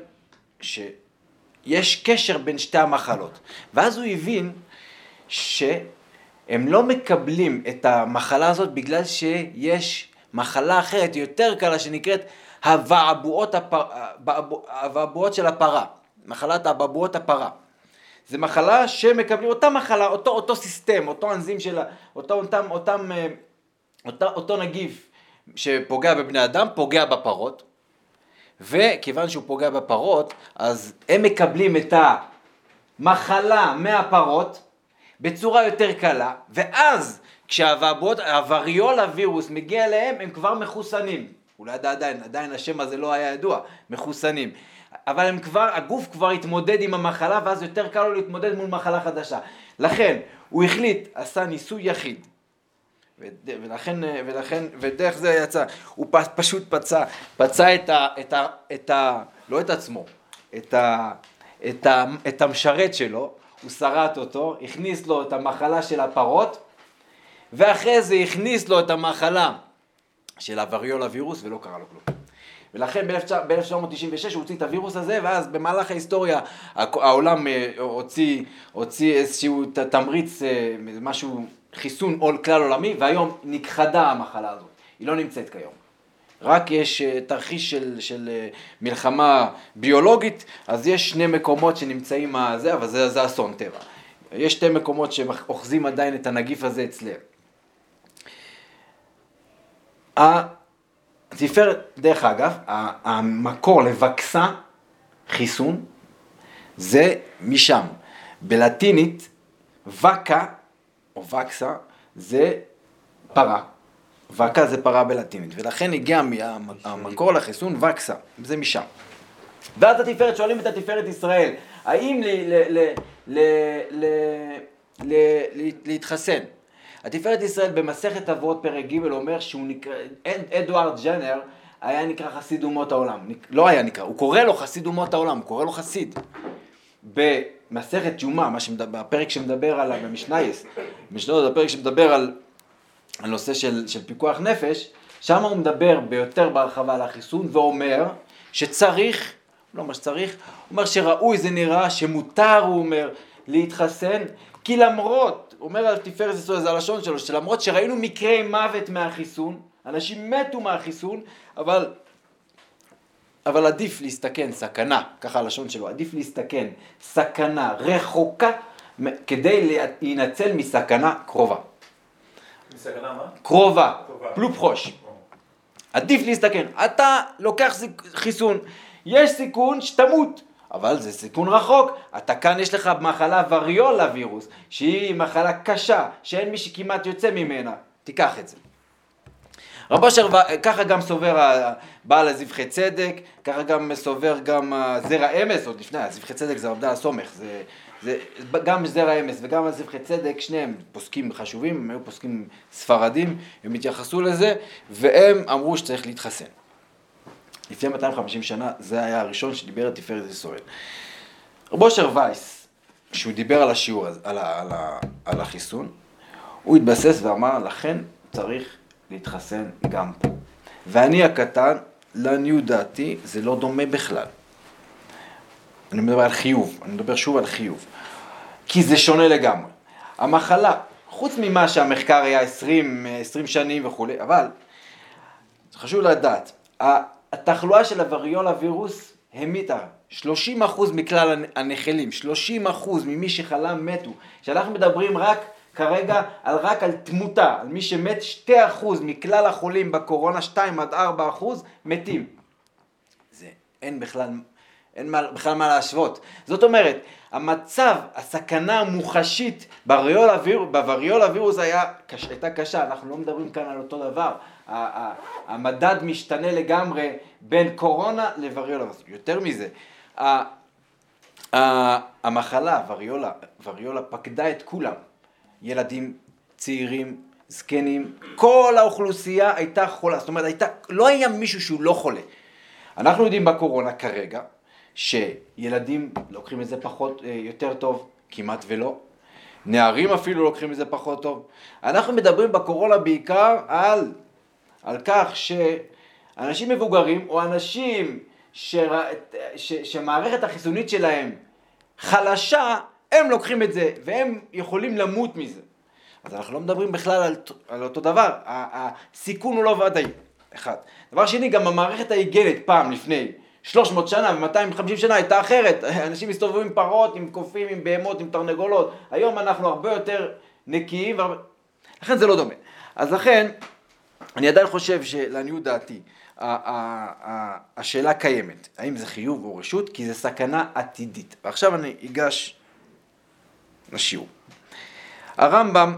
[SPEAKER 3] שיש קשר בין שתי המחלות. ואז הוא הבין שהם לא מקבלים את המחלה הזאת בגלל שיש מחלה אחרת יותר קלה שנקראת הבעבועות, הפר... הבעבועות של הפרה. מחלת הבעבועות הפרה. זה מחלה שמקבלים אותה מחלה, אותו, אותו סיסטם, אותו אנזים שלה, אותו, אותם, אותם, אותו, אותו נגיף שפוגע בבני אדם, פוגע בפרות. וכיוון שהוא פוגע בפרות, אז הם מקבלים את המחלה מהפרות בצורה יותר קלה, ואז כשהבעבועות, הווריולה וירוס מגיע אליהם, הם כבר מחוסנים. אולי עדיין, עדיין השם הזה לא היה ידוע, מחוסנים. אבל הם כבר, הגוף כבר התמודד עם המחלה, ואז יותר קל לו להתמודד מול מחלה חדשה. לכן, הוא החליט, עשה ניסוי יחיד. ולכן, ולכן, ודרך זה יצא, הוא פשוט פצע, פצע את ה, את ה, את ה, לא את עצמו, את ה, את ה, את המשרת שלו, הוא שרט אותו, הכניס לו את המחלה של הפרות, ואחרי זה הכניס לו את המחלה של הווריולה וירוס, ולא קרה לו כלום. ולכן ב-אלף שבע מאות תשעים ושש הוא הוציא את הווירוס הזה, ואז במהלך ההיסטוריה העולם הוציא, הוציא איזשהו תמריץ, משהו, חיסון עול כלל עולמי, והיום נכחדה המחלה הזאת. היא לא נמצאת כיום. רק יש תרחיש של, של מלחמה ביולוגית, אז יש שני מקומות שנמצאים הזה, אבל זה, זה אסון טבע. יש שתי מקומות שאוחזים עדיין את הנגיף הזה אצלם. התפארת, דרך אגב, המקור לבקסה, חיסון, זה משם. בלטינית, וקה, או וקסה, זה פרה. וקה זה פרה בלטינית, ולכן הגיע המקור לחיסון וקסה, זה משם. ואז התפארת, שואלים את התפארת ישראל, האם להתחסן? התפארת ישראל במסכת אבות פרק ג' אומר שהוא נקרא, אדוארד ג'נר היה נקרא חסיד אומות העולם, לא היה נקרא, הוא קורא לו חסיד אומות העולם, הוא קורא לו חסיד. במסכת ג'ומא, בפרק שמדבר על, במשנייס, במשנייס, בפרק שמדבר על הנושא של, של פיקוח נפש, שם הוא מדבר ביותר בהרחבה על החיסון, ואומר שצריך, לא מה שצריך, הוא אומר שראוי זה נראה, שמותר, הוא אומר, להתחסן, כי למרות, הוא אומר על תפארת ישראל, זה הלשון שלו, שלמרות שראינו מקרי מוות מהחיסון, אנשים מתו מהחיסון, אבל, אבל עדיף להסתכן, סכנה, ככה הלשון שלו, עדיף להסתכן, סכנה רחוקה, כדי להינצל מסכנה קרובה.
[SPEAKER 5] מסכנה מה?
[SPEAKER 3] קרובה, פלופחוש. עדיף להסתכן, אתה לוקח חיסון, יש סיכון שתמות, אבל זה סיכון רחוק. אתה כאן יש לך מחלה וריולה וירוס, שהיא מחלה קשה, שאין מי שכמעט יוצא ממנה. תיקח את זה. רבו אשר, ככה גם סובר בעל הזבחי צדק, ככה גם סובר גם זרע אמס, עוד לפני, הזבחי צדק זה עובדה הסומך, זה, זה, גם זרע אמס וגם הזבחי צדק, שניהם פוסקים חשובים, הם היו פוסקים ספרדים, הם התייחסו לזה, והם אמרו שצריך להתחסן. לפני מאתיים וחמישים שנה, זה היה הראשון שדיבר את תפארת ישראל. רבו אשר וייס, כשהוא דיבר על השיעור, על, ה, על, ה, על החיסון, הוא התבסס ואמר, לכן צריך להתחסן גם פה. ואני הקטן, לעניות דעתי, זה לא דומה בכלל. אני מדבר על חיוב, אני מדבר שוב על חיוב. כי זה שונה לגמרי. המחלה, חוץ ממה שהמחקר היה עשרים, עשרים שנים וכו', אבל חשוב לדעת, התחלואה של הווריולה וירוס המיתה, שלושים אחוז מכלל הנחלים, שלושים אחוז ממי שחלה מתו. שאנחנו מדברים רק כרגע על רק על תמותה, על מי שמת שני אחוז מכלל החולים בקורונה, שתיים עד ארבע אחוז מתים. זה אין בכלל, אין מה, בכלל מה להשוות. זאת אומרת, המצב, הסכנה המוחשית בווריול הווירוס, בווריול הווירוס היה, הייתה קשה, אנחנו לא מדברים כאן על אותו דבר. המדד משתנה לגמרי בין קורונה לווריול הווירוס. יותר מזה, המחלה, וריולה, וריולה פקדה את כולם. ילדים, צעירים, זקנים, כל האוכלוסייה הייתה חולה. זאת אומרת, הייתה, לא היה מישהו שהוא לא חולה. אנחנו יודעים בקורונה כרגע, שילדים לוקחים את זה פחות, יותר טוב, כמעט ולא. נערים אפילו לוקחים את זה פחות טוב. אנחנו מדברים בקורונה בעיקר על, על כך שאנשים מבוגרים, או אנשים ש, ש, שמערכת החיסונית שלהם חלשה, הם לוקחים את זה, והם יכולים למות מזה. אז אנחנו לא מדברים בכלל על, על אותו דבר. הסיכון הוא לא ודאי. אחד. דבר שני, גם המערכת ההיגיינית פעם לפני שלוש מאות שנה ו-מאתיים וחמישים שנה הייתה אחרת. אנשים הסתובבו עם פרות, עם קופים, עם בהמות, עם תרנגולות. היום אנחנו הרבה יותר נקיים, והרבה... לכן זה לא דומה. אז לכן, אני עדיין חושב שלעניות דעתי, השאלה קיימת. האם זה חיוב או רשות? כי זה סכנה עתידית. ועכשיו אני אגש לשיעור. הרמב"ם,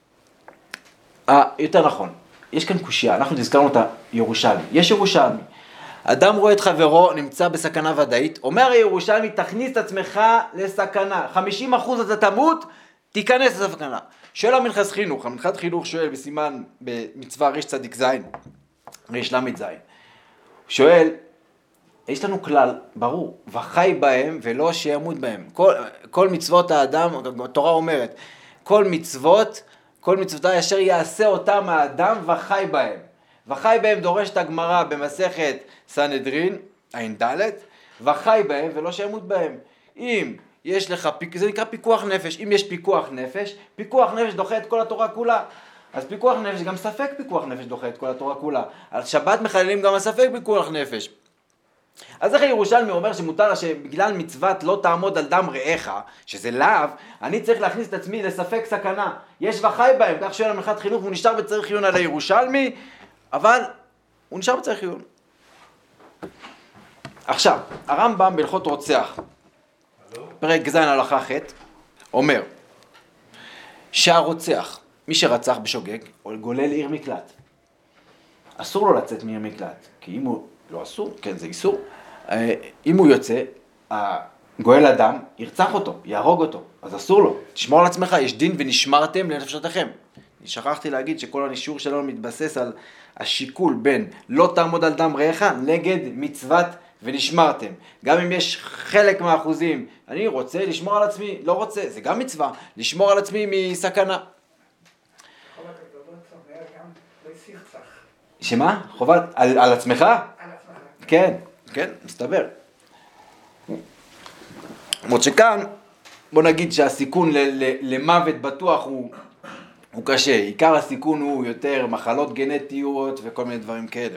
[SPEAKER 3] יותר נכון, יש כאן קושיה, אנחנו תזכרנו אותה ירושלמי. יש ירושלמי. אדם רואה את חברו, נמצא בסכנה ודאית, אומר הירושלמי, תכניס את עצמך לסכנה. חמישים אחוז אתה תמות, תיכנס לסכנה. שואל המנחת חינוך, המנחת חינוך שואל בסימן, במצווה רש צדיק זין, רש למד זין. שואל, יש לנו כלל, ברור, וחי בהם ולא שימות בהם. כל, כל מצוות האדם, התורה אומרת, כל מצוות, כל מצוותיי אשר יעשה אותם האדם וחי בהם. וחי בהם דורש את הגמרא במסכת סנהדרין, עין ד', וחי בהם ולא שימות בהם. אם יש לך, זה נקרא פיקוח נפש, אם יש פיקוח נפש, פיקוח נפש דוחה את כל התורה כולה. אז פיקוח נפש, גם ספק פיקוח נפש דוחה את כל התורה כולה. על שבת מחללים גם הספק פיקוח נפש. אז איך הירושלמי אומר שמותר שבגלל מצוות לא תעמוד על דם רעך, שזה לאו, אני צריך להכניס את עצמי לספק סכנה. יש וחי בהם, כך שואל המנחת חינוך, והוא נשאר בצריך עיון על הירושלמי, אבל הוא נשאר בצריך עיון. עכשיו, הרמב"ם בהלכות רוצח, פרק ז' הלכה ח', אומר שהרוצח, מי שרצח בשוגג, או גולל עיר מקלט, אסור לו לצאת מעיר מקלט, כי אם הוא לא אסור, כן זה איסור, אם הוא יוצא, הגואל אדם ירצח אותו, יהרוג אותו, אז אסור לו. תשמור על עצמך, יש דין ונשמרתם לנפשותיכם. אני שכחתי להגיד שכל השיעור שלנו מתבסס על השיקול בין לא תעמוד על דם רעך נגד מצוות ונשמרתם. גם אם יש חלק מהאחוזים, אני רוצה לשמור על עצמי, לא רוצה, זה גם מצווה, לשמור על עצמי מסכנה. שמה? חובת? על, על עצמך? על עצמך. כן, כן, מסתבר. למרות שכאן, בוא נגיד שהסיכון ל, ל, למוות בטוח הוא, הוא קשה. עיקר הסיכון הוא יותר מחלות גנטיות וכל מיני דברים כאלה.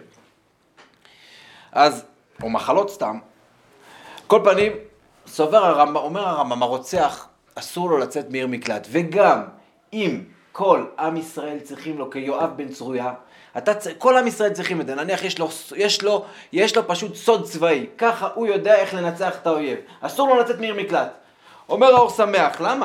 [SPEAKER 3] אז, או מחלות סתם, כל פנים, סובר הרמב"ם, אומר הרמב"ם, הרוצח אסור לו לצאת מעיר מקלט. וגם אם כל עם ישראל צריכים לו כיואב בן צרויה, אתה, כל עם ישראל צריכים את זה, נניח יש לו, יש לו, יש לו פשוט סוד צבאי, ככה הוא יודע איך לנצח את האויב, אסור לו לצאת מעיר מקלט. אומר האור שמח, למה?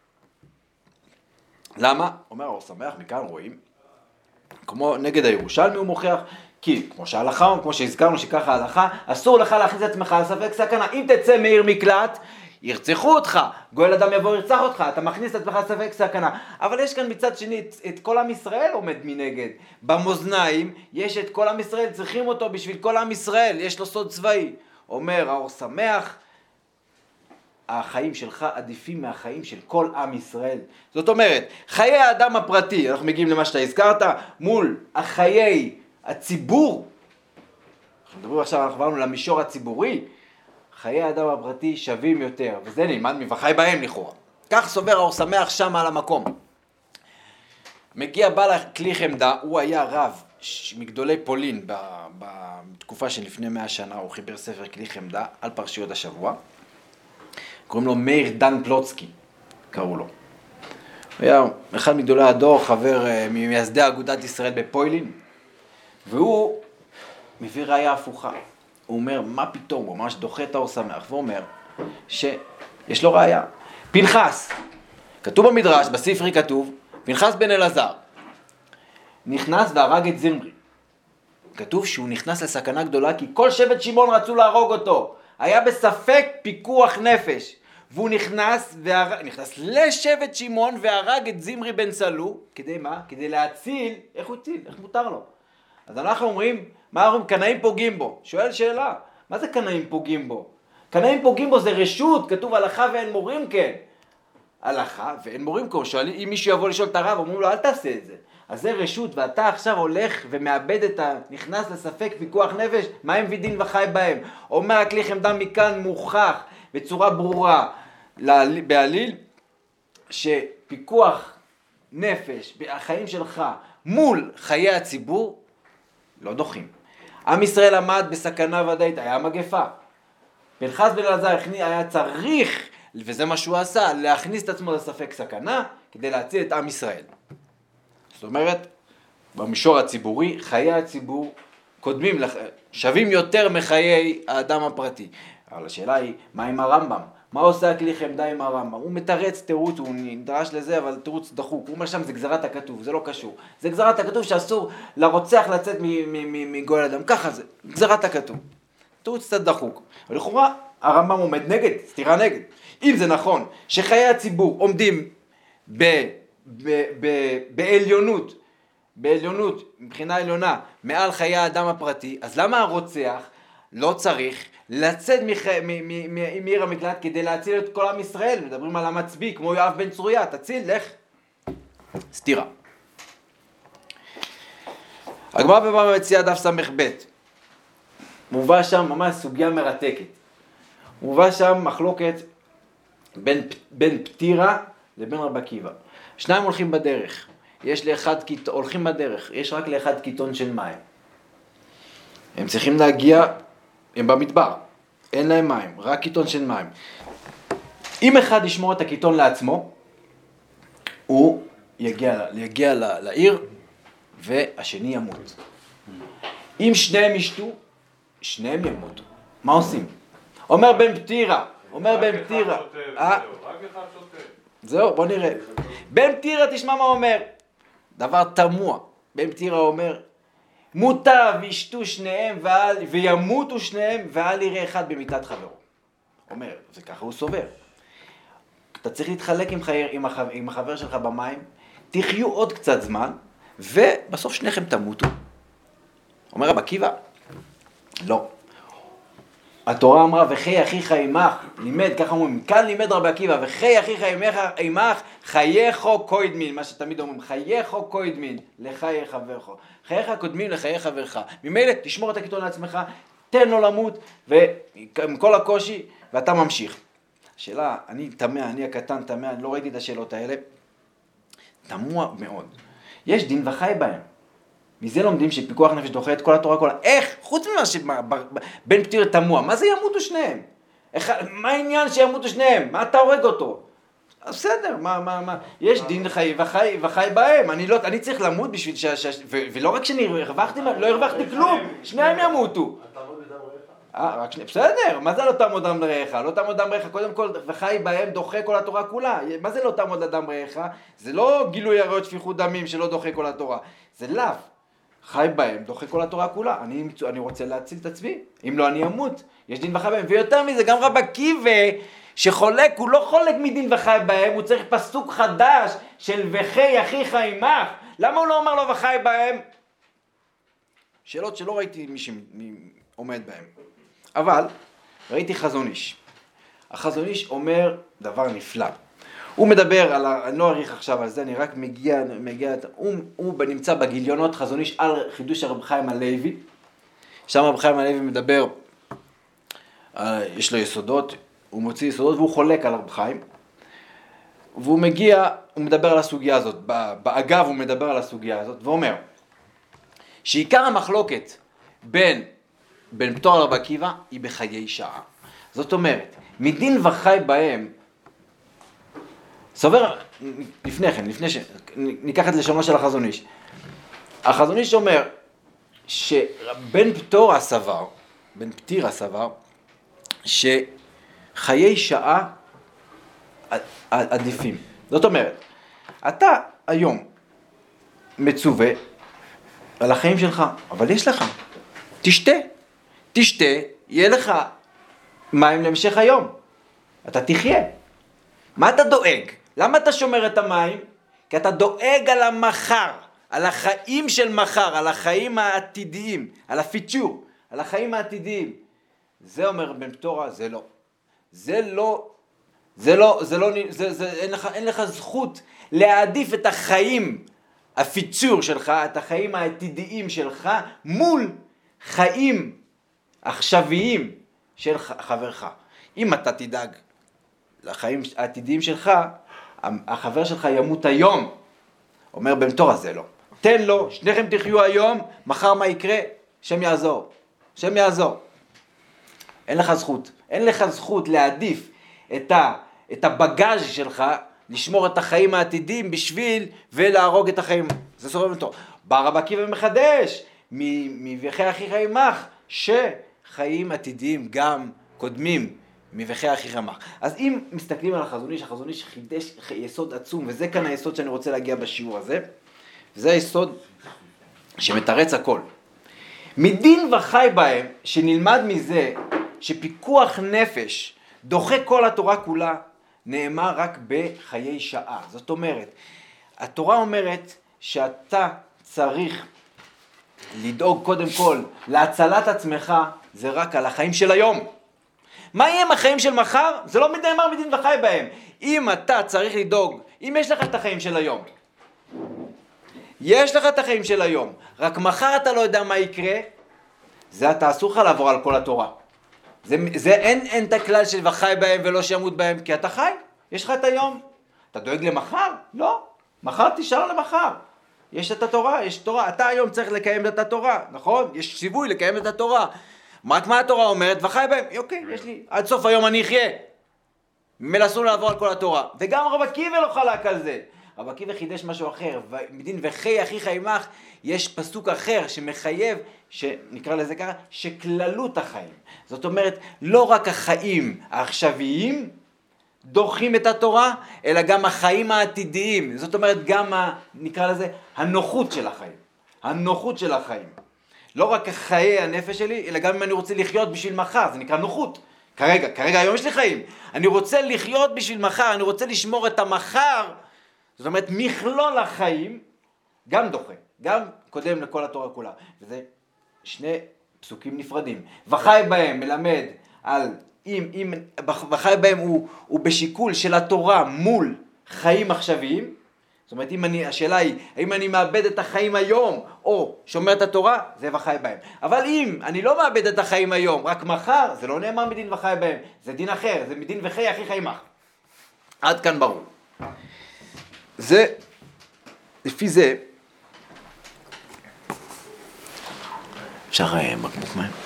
[SPEAKER 3] למה? אומר האור שמח, מכאן רואים, כמו נגד הירושלמי הוא מוכיח, כי כמו שההלכה, כמו שהזכרנו שככה ההלכה, אסור לך להכניס את עצמך לספק סכנה, אם תצא מעיר מקלט, ירצחו אותך, גואל אדם יבוא ירצח אותך, אתה מכניס את עצמך לספק סכנה. אבל יש כאן מצד שני את, את כל עם ישראל עומד מנגד. במאזניים יש את כל עם ישראל, צריכים אותו בשביל כל עם ישראל, יש לו סוד צבאי. אומר האור שמח, החיים שלך עדיפים מהחיים של כל עם ישראל. זאת אומרת, חיי האדם הפרטי, אנחנו מגיעים למה שאתה הזכרת, מול החיי הציבור, אנחנו מדברים עכשיו, אנחנו עברנו למישור הציבורי, חיי האדם הפרטי שווים יותר, וזה נלמד מבחי בהם לכאורה. כך סובר האור שמח שם על המקום. מגיע בעל כלי חמדה, הוא היה רב מגדולי פולין בתקופה של לפני מאה שנה, הוא חיבר ספר כלי חמדה על פרשיות השבוע. קוראים לו מאיר דן פלוצקי, קראו לו. הוא היה אחד מגדולי הדור, חבר ממייסדי אגודת ישראל בפולין, והוא מביא ראיה הפוכה. הוא אומר, מה פתאום? הוא ממש דוחה את האור שמח, והוא אומר שיש לו ראיה. פנחס, כתוב במדרש, בספרי כתוב, פנחס בן אלעזר, נכנס והרג את זמרי. כתוב שהוא נכנס לסכנה גדולה, כי כל שבט שמעון רצו להרוג אותו. היה בספק פיקוח נפש. והוא נכנס, והרג, נכנס לשבט שמעון והרג את זמרי בן סלו. כדי מה? כדי להציל. איך הוא הציל? איך מותר לו? אז אנחנו אומרים, מה אומרים? קנאים פוגעים בו. שואל שאלה, מה זה קנאים פוגעים בו? קנאים פוגעים בו זה רשות, כתוב הלכה ואין מורים כן. הלכה ואין מורים כן. שואל, אם מישהו יבוא לשאול את הרב, אומרים לו, אל תעשה את זה. אז זה רשות, ואתה עכשיו הולך ומאבד את ה... נכנס לספק פיקוח נפש, מה הם וידין וחי בהם? אומר הכלי חמדה מכאן מוכח בצורה ברורה בעליל, שפיקוח נפש בחיים שלך מול חיי הציבור, לא דוחים. עם ישראל עמד בסכנה ודאית, היה מגפה. פנחס בן אלעזר היה צריך, וזה מה שהוא עשה, להכניס את עצמו לספק סכנה, כדי להציל את עם ישראל. זאת אומרת, במישור הציבורי, חיי הציבור קודמים, שווים יותר מחיי האדם הפרטי. אבל השאלה היא, מה עם הרמב"ם? מה עושה הכלי חמדה עם הרמב"ם? הוא מתרץ תירוץ, הוא נדרש לזה, אבל תירוץ דחוק. הוא אומר שם, זה גזרת הכתוב, זה לא קשור. זה גזרת הכתוב שאסור לרוצח לצאת מגואל אדם. ככה זה, גזרת הכתוב. תירוץ קצת דחוק. אבל לכאורה, הרמב"ם עומד נגד, סתירה נגד. אם זה נכון שחיי הציבור עומדים ב... ב- ב- בעליונות, בעליונות, מבחינה עליונה, מעל חיי האדם הפרטי, אז למה הרוצח לא צריך לצאת מעיר המקלט כדי להציל את כל עם ישראל? מדברים על המצביא, כמו יואב בן צרויה, תציל, לך. סתירה. הגמרא בבבא מציעא דף סמך ב', מובא שם ממש סוגיה מרתקת. מובא שם מחלוקת בין, בין פטירה לבין רבי עקיבא. שניים הולכים בדרך, יש לאחד, הולכים בדרך, יש רק לאחד קיטון של מים. הם צריכים להגיע, הם במדבר, אין להם מים, רק קיטון של מים. אם אחד ישמור את הקיטון לעצמו, הוא יגיע, יגיע לעיר, והשני ימות. אם שניהם ישתו, שניהם ימותו. מה עושים? אומר בן פטירה, אומר בן פטירה. רק אחד שותה. זהו, בוא נראה. בן פטירה, תשמע מה אומר. דבר תמוה. בן פטירה אומר, מוטב ישתו שניהם ועל, וימותו שניהם ועל יראה אחד במיטת חברו. אומר, זה ככה הוא סובר. אתה צריך להתחלק עם, חייר, עם, החבר, עם החבר שלך במים, תחיו עוד קצת זמן, ובסוף שניכם תמותו. אומר רבי עקיבא, לא. התורה אמרה, וחי אחיך עמך, לימד, ככה אומרים, כאן לימד רבי עקיבא, וחי אחיך עמך, חייכו קוידמין, מה שתמיד אומרים, חייכו קוידמין, לחיי חברך. חייך קודמים לחיי חברך. ממילא, תשמור את הקיטון לעצמך, תן לו למות, ועם כל הקושי, ואתה ממשיך. השאלה, אני תמה, אני הקטן תמה, אני לא ראיתי את השאלות האלה, תמוה מאוד. יש דין וחי בהם. מזה לומדים שפיקוח נפש דוחה את כל התורה כולה. איך? חוץ ממה שבן פטיר תמוה, מה זה ימותו שניהם? איך, מה העניין שימותו שניהם? מה אתה הורג אותו? בסדר, מה, מה, מה? יש דין חי וחי, וחי בהם. אני לא, אני צריך למות בשביל ש... ש... ו, ולא רק שאני הרווחתי, לא הרווחתי כלום. שניהם ימותו. אה, רק שני... בסדר, מה זה לא תעמוד דם רעך? לא תעמוד דם רעך, קודם כל, וחי בהם דוחה כל התורה כולה. מה זה לא תעמוד דם רעך? זה לא גילוי עריות שפיכות דמים שלא דוחה כל התורה. זה לאו. חי בהם, דוחה כל התורה כולה. אני, אני רוצה להציל את עצמי. אם לא, אני אמות. יש דין וחי בהם. ויותר מזה, גם רבי עקיבא, שחולק, הוא לא חולק מדין וחי בהם, הוא צריך פסוק חדש של וחי אחיך עמך. למה הוא לא אומר לו וחי בהם? שאלות שלא ראיתי מי שעומד בהם. אבל ראיתי חזון איש. החזון איש אומר דבר נפלא. הוא מדבר על, אני לא אריך עכשיו על זה, אני רק מגיע, מגיע, הוא, הוא נמצא בגיליונות חזון איש על חידוש הרב חיים הלוי. שם הרב חיים הלוי מדבר, יש לו יסודות, הוא מוציא יסודות והוא חולק על הרב חיים. והוא מגיע, הוא מדבר על הסוגיה הזאת, באגב הוא מדבר על הסוגיה הזאת, ואומר, שעיקר המחלוקת בין, בין פטור לרבי עקיבא היא בחיי שעה. זאת אומרת, מדין וחי בהם, סובר, לפני כן, לפני ש... ניקח את לשונו של החזון איש. החזון איש אומר שבן פטור הסבר, בן פטירה סבר, שחיי שעה עדיפים. זאת אומרת, אתה היום מצווה על החיים שלך, אבל יש לך, תשתה, תשתה, יהיה לך מים להמשך היום, אתה תחיה. מה אתה דואג? למה אתה שומר את המים? כי אתה דואג על המחר, על החיים של מחר, על החיים העתידיים, על הפיצ'ור, על החיים העתידיים. זה אומר בן פטורה, זה לא. זה לא, זה לא, זה לא, זה, זה, אין לך, אין לך זכות להעדיף את החיים, הפיצ'ור שלך, את החיים העתידיים שלך, מול חיים עכשוויים של חברך. אם אתה תדאג לחיים העתידיים שלך, החבר שלך ימות היום. אומר בן פטורה, זה לא. תן לו, שניכם תחיו היום, מחר מה יקרה? שם יעזור. שם יעזור. אין לך זכות. אין לך זכות להעדיף את, ה, את הבגז שלך, לשמור את החיים העתידיים בשביל ולהרוג את החיים. זה סובר בן פטורה. בא רבי עקיבא ומחדש, מבכי אחיך עמך, שחיים עתידיים גם קודמים מבכי אחיך עמך. אז אם מסתכלים על החזון איש, החזון איש חידש יסוד עצום, וזה כאן היסוד שאני רוצה להגיע בשיעור הזה, וזה היסוד שמתרץ הכל. מדין וחי בהם, שנלמד מזה שפיקוח נפש דוחה כל התורה כולה, נאמר רק בחיי שעה. זאת אומרת, התורה אומרת שאתה צריך לדאוג קודם כל להצלת עצמך, זה רק על החיים של היום. מה יהיה עם החיים של מחר? זה לא נאמר מדין וחי בהם. אם אתה צריך לדאוג, אם יש לך את החיים של היום, יש לך את החיים של היום, רק מחר אתה לא יודע מה יקרה, זה אתה אסור לך לעבור על כל התורה. זה, זה אין, אין את הכלל של וחי בהם ולא שימות בהם, כי אתה חי, יש לך את היום. אתה דואג למחר? לא. מחר תישאר למחר. יש את התורה, יש תורה. אתה היום צריך לקיים את התורה, נכון? יש ציווי לקיים את התורה. רק מה התורה אומרת? וחי בהם. אוקיי, יש לי. עד סוף היום אני אחיה. ממילא אסור לעבור על כל התורה. וגם רבי עקיבא לא חלק על זה. רבי עקיבא חידש משהו אחר. מדין וחי אחיך עמך, יש פסוק אחר שמחייב, שנקרא לזה ככה, שכללות החיים. זאת אומרת, לא רק החיים העכשוויים דוחים את התורה, אלא גם החיים העתידיים. זאת אומרת, גם, ה, נקרא לזה, הנוחות של החיים. הנוחות של החיים. לא רק חיי הנפש שלי, אלא גם אם אני רוצה לחיות בשביל מחר, זה נקרא נוחות. כרגע, כרגע היום יש לי חיים. אני רוצה לחיות בשביל מחר, אני רוצה לשמור את המחר. זאת אומרת, מכלול החיים גם דוחה, גם קודם לכל התורה כולה. וזה שני פסוקים נפרדים. וחי בהם מלמד על, אם, אם, וחי בהם הוא, הוא בשיקול של התורה מול חיים עכשוויים. זאת אומרת, אם אני, השאלה היא, האם אני מאבד את החיים היום, או שומר את התורה, זה וחי בהם. אבל אם אני לא מאבד את החיים היום, רק מחר, זה לא נאמר מדין וחי בהם, זה דין אחר, זה מדין וחי אחיך עמך. עד כאן ברור. זה, לפי זה, אפשר בקבוק מים?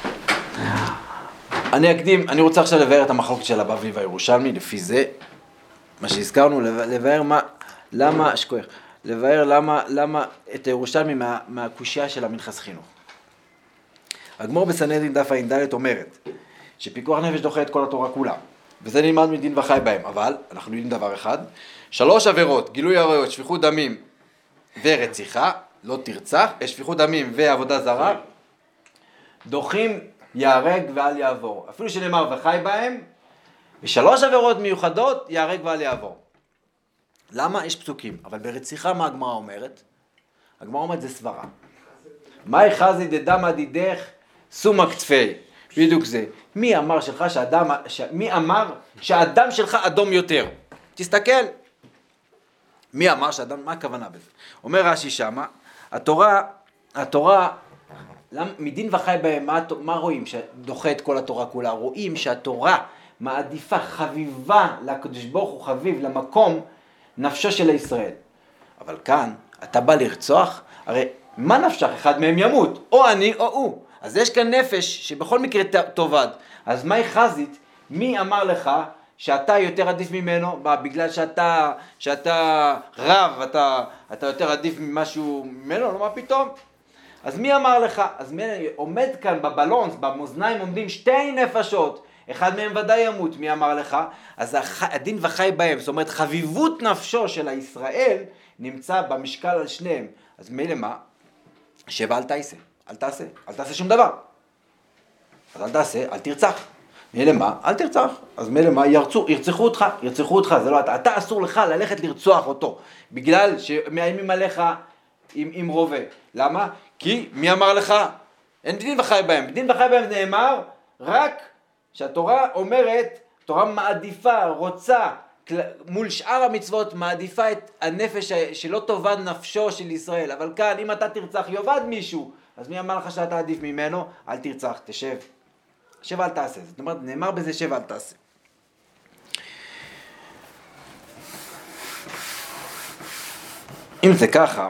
[SPEAKER 3] אני אקדים, אני רוצה עכשיו לבאר את המחלוקת של הבבלי והירושלמי, לפי זה, מה שהזכרנו, לבאר מה, למה, שכוח, לבאר למה, למה את הירושלמי מה, מהקושיה של המנחס חינוך. הגמור בסנהדרין דף ע"ד אומרת, שפיקוח נפש דוחה את כל התורה כולה, וזה נלמד מדין וחי בהם, אבל אנחנו יודעים דבר אחד, שלוש עבירות, גילוי עריות, שפיכות דמים ורציחה, לא תרצח, שפיכות דמים ועבודה זרה, דוחים יהרג ואל יעבור. אפילו שנאמר וחי בהם, ושלוש עבירות מיוחדות יהרג ואל יעבור. למה? יש פסוקים, אבל ברציחה מה הגמרא אומרת? הגמרא אומרת זה סברה. מאי חזי דדמא דידך סומא כתפי. בדיוק זה. מי אמר שלך שהאדם, ש... מי אמר שהאדם שלך אדום יותר? תסתכל. מי אמר שהאדם, מה הכוונה בזה? אומר רש"י שמה, התורה, התורה, מדין וחי בהם, מה, מה רואים שדוחה את כל התורה כולה? רואים שהתורה מעדיפה חביבה לקדוש ברוך הוא חביב למקום נפשו של ישראל. אבל כאן, אתה בא לרצוח, הרי מה נפשך? אחד מהם ימות, או אני או הוא. אז יש כאן נפש שבכל מקרה תאבד. אז מהי חזית? מי אמר לך שאתה יותר עדיף ממנו, בגלל שאתה, שאתה רב, אתה, אתה יותר עדיף ממשהו ממנו? לא, מה פתאום? אז מי אמר לך? אז מי עומד כאן בבלונס, במאזניים עומדים שתי נפשות, אחד מהם ודאי ימות, מי אמר לך? אז הדין וחי בהם, זאת אומרת חביבות נפשו של הישראל נמצא במשקל על שניהם. אז מילא מה? שבע אל תעשה, אל תעשה, אל תעשה שום דבר. אז אל תעשה, אל תרצח. מילא מה? אל תרצח. אז מילא מה? ירצו, ירצחו אותך, ירצחו אותך, זה לא אתה. אתה אסור לך ללכת לרצוח אותו, בגלל שמאיימים עליך עם, עם רובה. למה? כי מי אמר לך? אין דין וחי בהם. דין וחי בהם נאמר רק שהתורה אומרת, התורה מעדיפה, רוצה, מול שאר המצוות, מעדיפה את הנפש שלא תאבד נפשו של ישראל. אבל כאן, אם אתה תרצח, יאבד מישהו. אז מי אמר לך שאתה עדיף ממנו? אל תרצח, תשב. שב אל תעשה. זאת אומרת, נאמר בזה שב אל תעשה. אם זה ככה,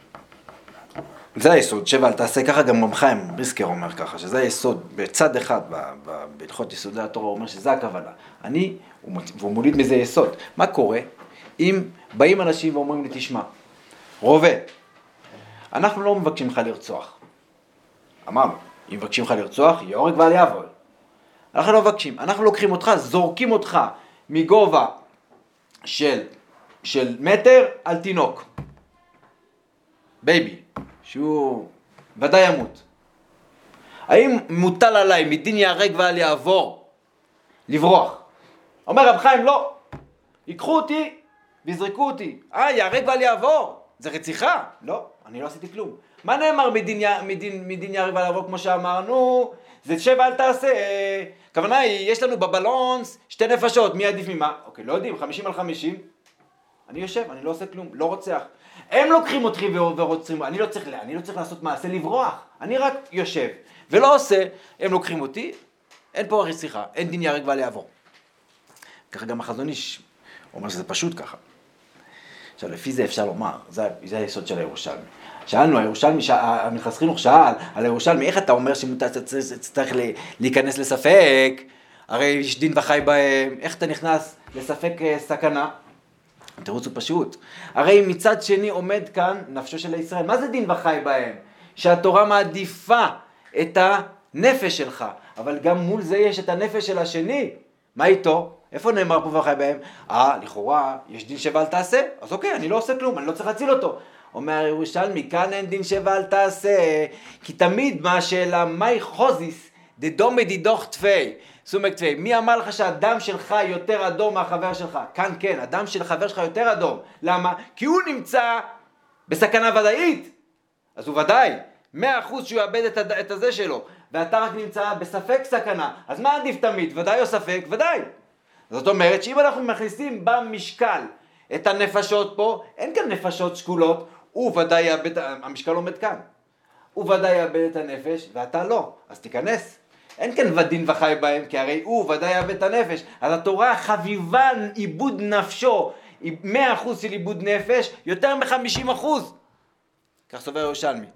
[SPEAKER 3] זה היסוד, שב אל תעשה, ככה גם רב חיים בריסקר אומר ככה, שזה היסוד בצד אחד, בהלכות יסודי התורה, הוא אומר שזה הכוונה. אני, והוא מוליד מזה יסוד. מה קורה אם באים אנשים ואומרים לי, תשמע, רובה, אנחנו לא מבקשים לך לרצוח. אמרנו, אם מבקשים לך לרצוח, יהורג ואל יעבור. אנחנו לא מבקשים, אנחנו לוקחים אותך, זורקים אותך מגובה של, של מטר על תינוק. בייבי, שהוא ודאי ימות. האם מוטל עליי מדין יהרג ואל יעבור לברוח? אומר רב חיים, לא. ייקחו אותי ויזרקו אותי. אה, יהרג ואל יעבור. זה רציחה? לא, אני לא עשיתי כלום. מה נאמר מדין, מדין, מדין יהרג ואל יעבור כמו שאמרנו? זה שב אל תעשה. הכוונה היא, יש לנו בבלונס שתי נפשות, מי עדיף ממה? אוקיי, לא יודעים, חמישים על חמישים. אני יושב, אני לא עושה כלום, לא רוצח. הם לוקחים אותי ורוצים, אני לא צריך, אני לא צריך לעשות מעשה לברוח. אני רק יושב ולא עושה, הם לוקחים אותי, אין פה רציחה, אין דין יהרג ואל יעבור. ככה גם החזון איש אומר שזה פשוט ככה. עכשיו, לפי זה אפשר לומר, זה, זה היסוד של הירושלמי. שאלנו, הירושלמי, המלכס חינוך שאל על הירושלמי, איך אתה אומר שאתה צריך להיכנס לספק? הרי יש דין וחי בהם, איך אתה נכנס לספק סכנה? התירוץ הוא פשוט. הרי מצד שני עומד כאן נפשו של ישראל. מה זה דין וחי בהם? שהתורה מעדיפה את הנפש שלך, אבל גם מול זה יש את הנפש של השני. מה איתו? איפה נאמר פה וחי בהם? אה, לכאורה, יש דין שב אל תעשה, אז אוקיי, אני לא עושה כלום, אני לא צריך להציל אותו. אומר ירושלמי, כאן אין דין שב אל תעשה, כי תמיד מה השאלה, מהי חוזיס, דדומי דידוך תפי, סומק תפי, מי אמר לך שהדם שלך יותר אדום מהחבר שלך? כאן כן, הדם של החבר שלך יותר אדום. למה? כי הוא נמצא בסכנה ודאית, אז הוא ודאי, מאה אחוז שהוא יאבד את, את הזה שלו, ואתה רק נמצא בספק סכנה, אז מה עדיף תמיד, ודאי או ספק? ודאי. זאת אומרת שאם אנחנו מכניסים במשקל את הנפשות פה, אין כאן נפשות שקולות, הוא ודאי יאבד, המשקל עומד כאן, הוא ודאי יאבד את הנפש ואתה לא, אז תיכנס. אין כאן ודין וחי בהם, כי הרי הוא ודאי יאבד את הנפש. אז התורה חביבה עיבוד נפשו, מאה אחוז של עיבוד נפש, יותר מ-חמישים אחוז. כך סובר ירושלמי.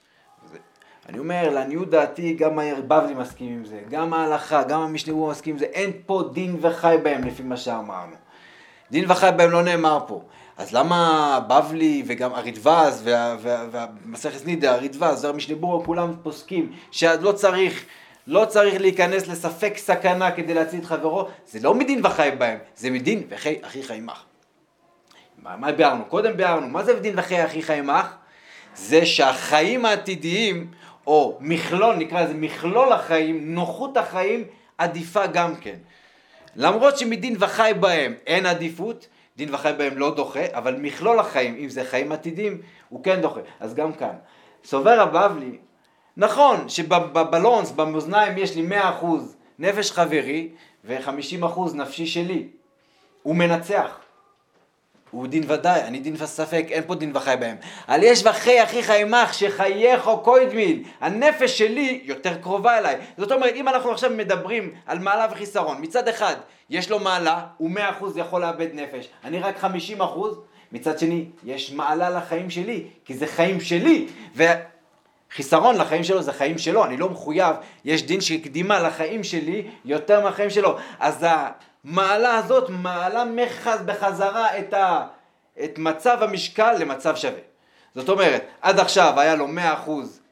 [SPEAKER 3] אני אומר, לעניות דעתי, גם הבבלי מסכים עם זה, גם ההלכה, גם המשנה ברורה מסכים עם זה, אין פה דין וחי בהם לפי מה שאמרנו. דין וחי בהם לא נאמר פה. אז למה בבלי וגם הרדב"ז והמסכת נידה, הרדב"ז והמשנה ברורה, כולם פוסקים שלא צריך, לא צריך להיכנס לספק סכנה כדי להציל את חברו? זה לא מדין וחי בהם, זה מדין וחי אחיך עמך. מה, מה ביארנו? קודם ביארנו, מה זה דין וחי אחיך עמך? זה שהחיים העתידיים, או מכלול, נקרא לזה מכלול החיים, נוחות החיים, עדיפה גם כן. למרות שמדין וחי בהם אין עדיפות, דין וחי בהם לא דוחה, אבל מכלול החיים, אם זה חיים עתידיים, הוא כן דוחה. אז גם כאן. סובר הבבלי, נכון שבבלונס, במאזניים יש לי מאה אחוז נפש חברי, ו-חמישים אחוז נפשי שלי. הוא מנצח. הוא דין ודאי, אני דין וספק, אין פה דין וחי בהם. אבל יש וחי אחיך עמך שחייך או קוידמיל, הנפש שלי יותר קרובה אליי. זאת אומרת, אם אנחנו עכשיו מדברים על מעלה וחיסרון, מצד אחד יש לו מעלה, הוא מאה אחוז יכול לאבד נפש, אני רק חמישים אחוז, מצד שני יש מעלה לחיים שלי, כי זה חיים שלי, וחיסרון לחיים שלו זה חיים שלו, אני לא מחויב, יש דין שקדימה לחיים שלי יותר מהחיים שלו. אז המעלה הזאת מעלה מחז בחזרה את, ה, את מצב המשקל למצב שווה. זאת אומרת, עד עכשיו היה לו מאה אחוז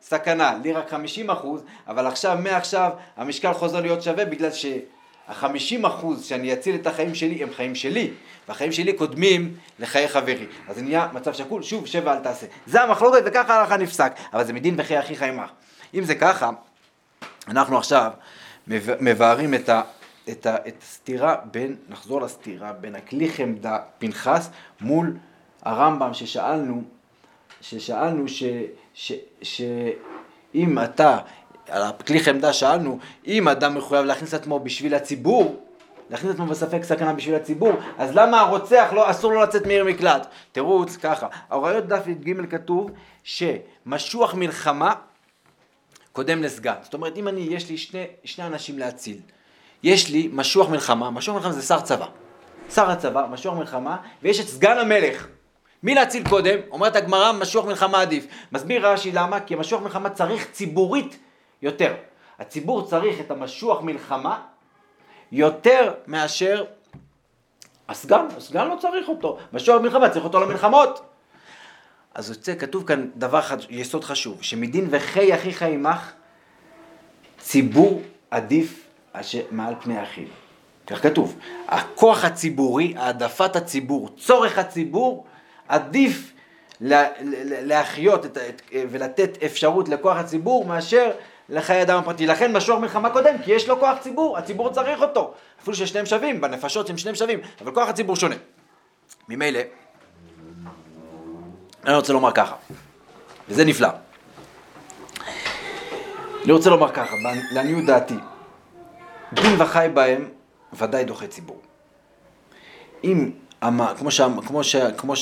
[SPEAKER 3] סכנה, לי רק חמישים אחוז, אבל עכשיו, מעכשיו, המשקל חוזר להיות שווה בגלל שה-חמישים אחוז שאני אציל את החיים שלי, הם חיים שלי, והחיים שלי קודמים לחיי חברי. אז זה נהיה מצב שקול, שוב, שבע אל תעשה. זה המחלוקת וככה ההלכה נפסק, אבל זה מדין וחי אחיך עמך. אם זה ככה, אנחנו עכשיו מבארים את ה... את, ה, את הסתירה בין, נחזור לסתירה, בין הכלי חמדה פנחס מול הרמב"ם ששאלנו, ששאלנו ש, ש, שאם אתה, על הכלי חמדה שאלנו, אם אדם מחויב להכניס עצמו בשביל הציבור, להכניס עצמו בספק סכנה בשביל הציבור, אז למה הרוצח לא, אסור לו לצאת מעיר מקלט? תירוץ ככה, ההוריות דף ג' כתוב שמשוח מלחמה קודם לסגן. זאת אומרת, אם אני, יש לי שני, שני אנשים להציל, יש לי משוח מלחמה, משוח מלחמה זה שר צבא, שר הצבא, משוח מלחמה, ויש את סגן המלך. מי להציל קודם? אומרת הגמרא, משוח מלחמה עדיף. מסביר רש"י למה? כי המשוח מלחמה צריך ציבורית יותר. הציבור צריך את המשוח מלחמה יותר מאשר הסגן, הסגן לא צריך אותו. משוח מלחמה צריך אותו למלחמות. אז יוצא, כתוב כאן דבר חד, יסוד חשוב, שמדין וחי אחיך עמך, ציבור עדיף מעל פני אחיו. כך כתוב, הכוח הציבורי, העדפת הציבור, צורך הציבור, עדיף לה, להחיות את, את, ולתת אפשרות לכוח הציבור מאשר לחיי אדם הפרטי. לכן משוח מלחמה קודם, כי יש לו כוח ציבור, הציבור צריך אותו. אפילו ששניהם שווים, בנפשות הם שניהם שווים, אבל כוח הציבור שונה. ממילא, אני רוצה לומר ככה, וזה נפלא. אני רוצה לומר ככה, לעניות דעתי, דין וחי בהם ודאי דוחה ציבור. אם, כמו שה, כמו שה, כמו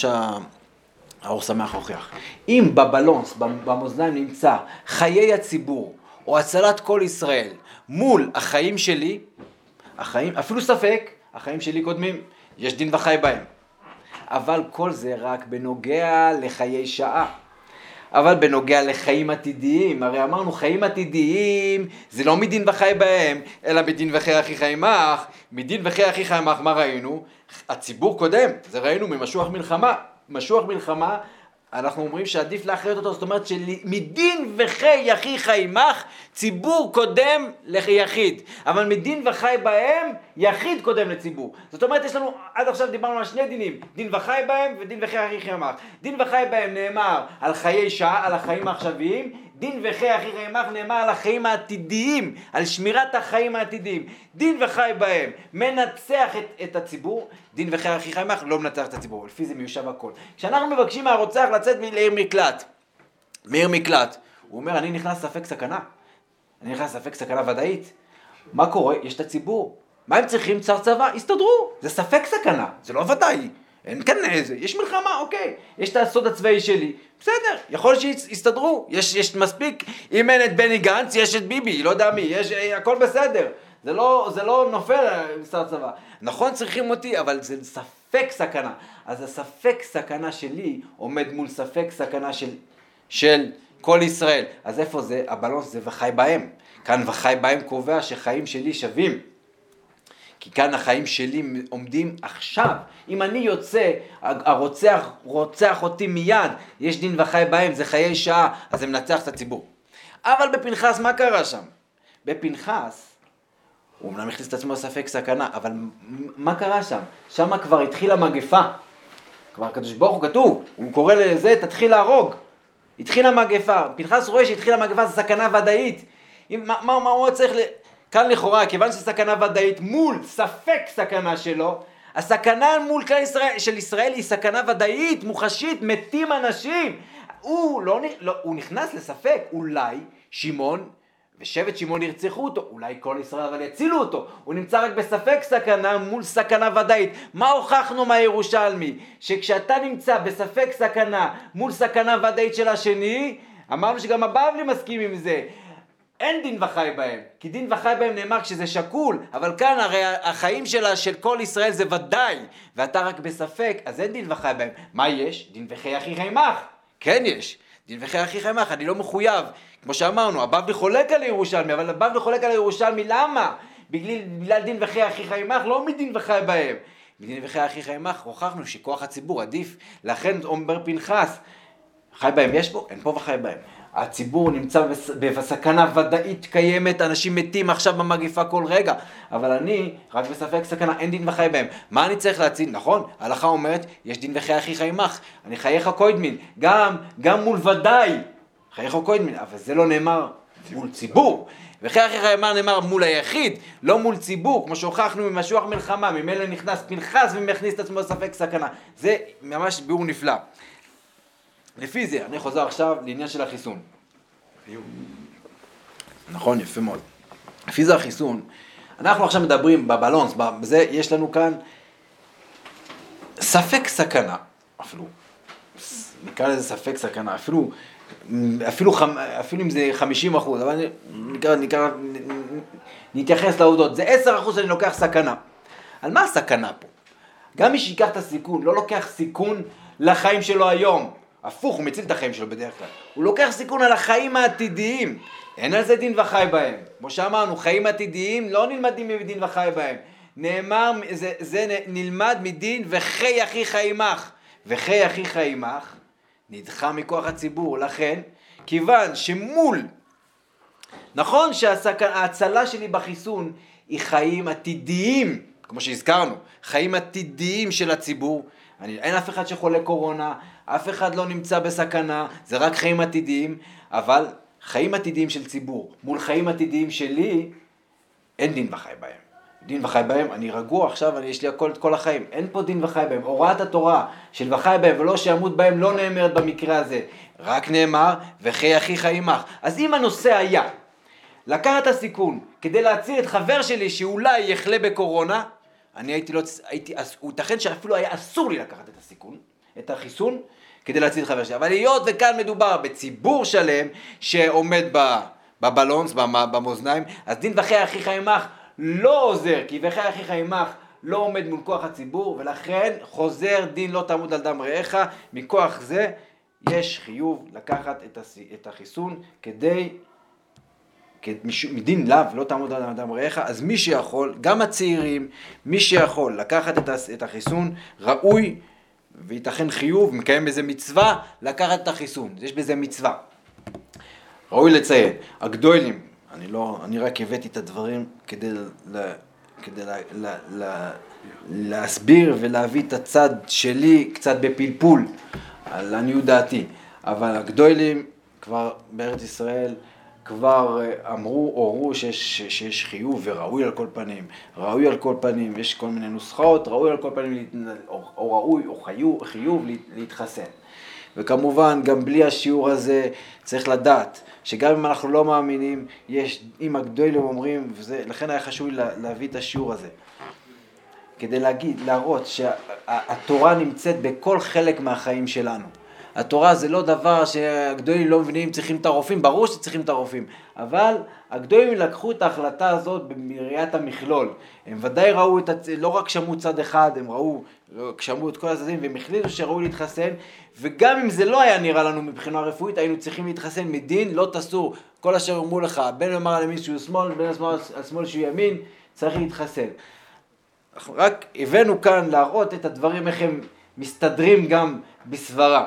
[SPEAKER 3] שהאור שמח הוכיח, אם בבלונס, במאזניים נמצא חיי הציבור או הצלת כל ישראל מול החיים שלי, החיים, אפילו ספק, החיים שלי קודמים, יש דין וחי בהם. אבל כל זה רק בנוגע לחיי שעה. אבל בנוגע לחיים עתידיים, הרי אמרנו חיים עתידיים זה לא מדין וחי בהם, אלא מדין וחי אחיך עמך. מדין וחי אחיך עמך, מה ראינו? הציבור קודם, זה ראינו ממשוח מלחמה. משוח מלחמה, אנחנו אומרים שעדיף להחיות אותו, זאת אומרת שמדין וחי אחיך עמך, ציבור קודם ליחיד. אבל מדין וחי בהם, יחיד קודם לציבור. זאת אומרת, יש לנו, עד עכשיו דיברנו על שני דינים, דין וחי בהם ודין וחי אחיך עמך. דין וחי בהם נאמר על חיי שעה, על החיים העכשוויים, דין וחי אחיך עמך נאמר על החיים העתידיים, על שמירת החיים העתידיים. דין וחי בהם מנצח את, את הציבור, דין וחי אחיך עמך לא מנצח את הציבור, לפי זה מיושב הכל. כשאנחנו מבקשים מהרוצח לצאת לעיר מקלט, מעיר מקלט, הוא אומר, אני נכנס ספק סכנה, אני נכנס ספק סכנה ודאית. מה קורה? יש את הציבור. מה הם צריכים? צר צבא? הסתדרו. זה ספק סכנה, זה לא ודאי. אין כאן איזה, יש מלחמה, אוקיי. יש את הסוד הצבאי שלי, בסדר, יכול שיסתדרו. יש, יש מספיק, אם אין את בני גנץ, יש את ביבי, לא יודע מי, יש, הכל בסדר. זה לא, זה לא נופל שר צבא. נכון, צריכים אותי, אבל זה ספק סכנה. אז הספק סכנה שלי עומד מול ספק סכנה של, של כל ישראל. אז איפה זה? הבלונס זה וחי בהם. כאן וחי בהם קובע שחיים שלי שווים. כי כאן החיים שלי עומדים עכשיו. אם אני יוצא, הרוצח רוצח אותי מיד, יש דין וחי בהם, זה חיי שעה, אז זה מנצח את הציבור. אבל בפנחס, מה קרה שם? בפנחס, הוא אמנם הכניס את עצמו לספק סכנה, אבל מה קרה שם? שם כבר התחילה מגפה. כבר הקדוש ברוך הוא כתוב, הוא קורא לזה, תתחיל להרוג. התחילה מגפה. פנחס רואה שהתחילה מגפה, זה סכנה ודאית. מה, מה, מה הוא צריך ל... כאן לכאורה, כיוון שסכנה ודאית מול ספק סכנה שלו, הסכנה מול כלל ישראל, של ישראל היא סכנה ודאית, מוחשית, מתים אנשים. הוא, לא, לא, הוא נכנס לספק, אולי שמעון ושבט שמעון ירצחו אותו, אולי כל ישראל אבל יצילו אותו. הוא נמצא רק בספק סכנה מול סכנה ודאית. מה הוכחנו מהירושלמי? שכשאתה נמצא בספק סכנה מול סכנה ודאית של השני, אמרנו שגם הבבלי מסכים עם זה. אין דין וחי בהם, כי דין וחי בהם נאמר כשזה שקול, אבל כאן הרי החיים שלה של כל ישראל זה ודאי, ואתה רק בספק, אז אין דין וחי בהם. מה יש? דין וחי אחיך עמך. כן יש, דין וחי אחיך עמך, אני לא מחויב. כמו שאמרנו, הבבלי חולק על ירושלמי, אבל הבבלי חולק על ירושלמי, למה? בגלל, בגלל דין וחי אחיך עמך, לא מדין וחי בהם. מדין וחי אחיך עמך, הוכחנו שכוח הציבור עדיף, לכן אומר פנחס, חי בהם יש פה? אין פה וחי בהם. הציבור נמצא בסכנה ודאית קיימת, אנשים מתים עכשיו במגפה כל רגע, אבל אני רק בספק סכנה, אין דין וחי בהם. מה אני צריך להציל? נכון, ההלכה אומרת, יש דין וחי אחיך עמך, אני חייך קוידמין, גם, גם מול ודאי, חייך קוידמין, אבל זה לא נאמר מול ציבור. וחי אחיך עמך נאמר מול היחיד, לא מול ציבור, כמו שהוכחנו ממשוח מלחמה, ממילא נכנס פנחס ומכניס את עצמו לספק סכנה. זה ממש ביאור נפלא. לפי זה, אני חוזר עכשיו לעניין של החיסון. נכון, יפה מאוד. לפי זה החיסון, אנחנו עכשיו מדברים בבלונס, בזה יש לנו כאן ספק סכנה, אפילו, נקרא לזה ספק סכנה, אפילו, אפילו, אפילו אם זה חמישים אחוז, אבל נקרא, נקרא, נתייחס לעובדות, זה עשרה אחוז שאני לוקח סכנה. על מה הסכנה פה? גם מי שיקח את הסיכון, לא לוקח סיכון לחיים שלו היום, הפוך, הוא מציל את החיים שלו בדרך כלל. הוא לוקח סיכון על החיים העתידיים. אין על זה דין וחי בהם. כמו שאמרנו, חיים עתידיים לא נלמדים מדין וחי בהם. נאמר, זה, זה נלמד מדין וחי אחיך עמך. וחי אחיך עמך נדחה מכוח הציבור. לכן, כיוון שמול, נכון שההצלה שלי בחיסון היא חיים עתידיים, כמו שהזכרנו, חיים עתידיים של הציבור. אני, אין אף אחד שחולה קורונה, אף אחד לא נמצא בסכנה, זה רק חיים עתידיים, אבל חיים עתידיים של ציבור, מול חיים עתידיים שלי, אין דין וחי בהם. דין וחי בהם, אני רגוע עכשיו, אני, יש לי הכל, את כל החיים, אין פה דין וחי בהם. הוראת התורה של וחי בהם ולא שימות בהם לא נאמרת במקרה הזה, רק נאמר וחי אחיך עמך. אז אם הנושא היה לקחת הסיכון כדי להציל את חבר שלי שאולי יחלה בקורונה, אני הייתי לא, הייתי, הוא תכן שאפילו היה אסור לי לקחת את הסיכון, את החיסון, כדי להציל חבר שלי. אבל היות וכאן מדובר בציבור שלם שעומד בבלונס, במאזניים, אז דין וחי אחיך עמך לא עוזר, כי וחי אחיך עמך לא עומד מול כוח הציבור, ולכן חוזר דין לא תעמוד על דם רעך. מכוח זה יש חיוב לקחת את החיסון כדי, מדין לאו לא תעמוד על דם רעך. אז מי שיכול, גם הצעירים, מי שיכול לקחת את החיסון, ראוי וייתכן חיוב, מקיים בזה מצווה, לקחת את החיסון. יש בזה מצווה. ראוי לציין, הגדולים, אני לא, אני רק הבאתי את הדברים כדי, לה, כדי לה, לה, לה, להסביר ולהביא את הצד שלי קצת בפלפול, על עניות דעתי. אבל הגדולים כבר בארץ ישראל כבר אמרו, הורו שיש, שיש חיוב וראוי על כל פנים, ראוי על כל פנים, יש כל מיני נוסחאות, ראוי על כל פנים, או, או ראוי או חיוב, חיוב להתחסן. וכמובן גם בלי השיעור הזה צריך לדעת שגם אם אנחנו לא מאמינים, יש, אם הגדולים אומרים, וזה, לכן היה חשוב לה, להביא את השיעור הזה, כדי להגיד, להראות שהתורה נמצאת בכל חלק מהחיים שלנו. התורה זה לא דבר שהגדולים לא מבינים צריכים את הרופאים, ברור שצריכים את הרופאים, אבל הגדולים לקחו את ההחלטה הזאת בראיית המכלול. הם ודאי ראו, את הצ... לא רק שמעו צד אחד, הם ראו, שמעו את כל הצדדים והם החליטו שראו להתחסן, וגם אם זה לא היה נראה לנו מבחינה רפואית, היינו צריכים להתחסן מדין, לא תסור, כל אשר אמרו לך, בין אמר על ימין שהוא שמאל, בין אמר על שמאל שהוא ימין, צריך להתחסן. רק הבאנו כאן להראות את הדברים איך הם מסתדרים גם בסברה.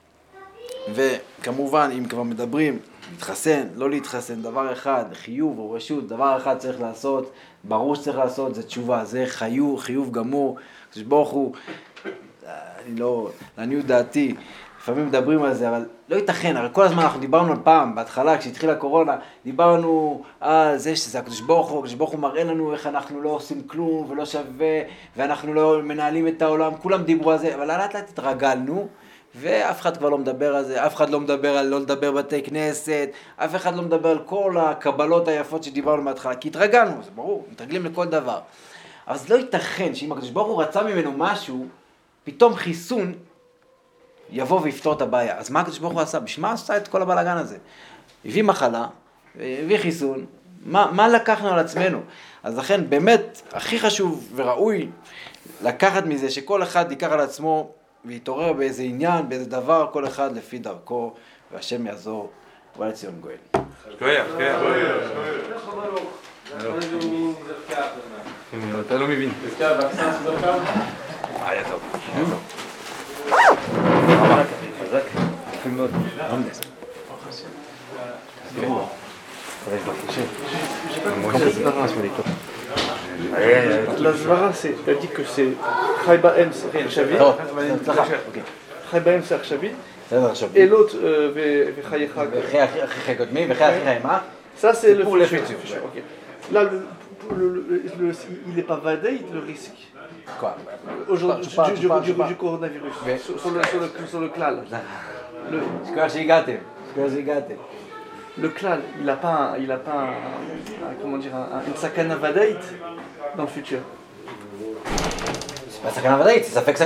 [SPEAKER 3] וכמובן, אם כבר מדברים, להתחסן, לא להתחסן, דבר אחד, חיוב או רשות, דבר אחד צריך לעשות, ברור שצריך לעשות, זה תשובה, זה חיוב, חיוב גמור, כשברוך הוא, אני לא, לעניות דעתי, לפעמים מדברים על זה, אבל לא ייתכן, הרי כל הזמן אנחנו דיברנו על פעם, בהתחלה, כשהתחילה הקורונה, דיברנו על זה שזה הקדוש ברוך הוא, הקדוש ברוך הוא מראה לנו איך אנחנו לא עושים כלום ולא שווה, ואנחנו לא מנהלים את העולם, כולם דיברו על זה, אבל לאט לאט התרגלנו, ואף אחד כבר לא מדבר על זה, אף אחד לא מדבר על לא לדבר בתי כנסת, אף אחד לא מדבר על כל הקבלות היפות שדיברנו מההתחלה, כי התרגלנו, זה ברור, מתרגלים לכל דבר. אבל זה לא ייתכן שאם הקדוש ברוך הוא רצה ממנו משהו, פתאום חיסון יבוא ויפתור את הבעיה. אז מה הקדוש ברוך הוא עשה? בשביל מה עשה את כל הבלגן הזה? הביא מחלה, הביא חיסון, מה, מה לקחנו על עצמנו? אז לכן באמת הכי חשוב וראוי לקחת מזה שכל אחד ייקח על עצמו ויתעורר באיזה עניין, באיזה דבר, כל אחד לפי דרכו, והשם יעזור, ובא לציון גואל.
[SPEAKER 4] גואל, כן. אתה לא מבין. היה טוב. חזק. חזק מאוד.
[SPEAKER 1] L'Azvara, c'est, t'as dit que c'est Chai Ba'em, c'est Achavi. Chai Ba'em, c'est Achavi. Et l'autre, Vechayecha. Ça, c'est le futur. Okay. Là, le, le, le, le, il n'est pas vadé, le risque.
[SPEAKER 3] Quoi?
[SPEAKER 1] Aujourd'hui, du, du, du, du coronavirus, mais, sur, sur, le, sur, le, sur le clal. Le, le clal, il n'a pas, un, il a pas un, un, comment dire, un, une sakana vadait dans le futur.
[SPEAKER 3] C'est pas sakana vadait, ça fait que ça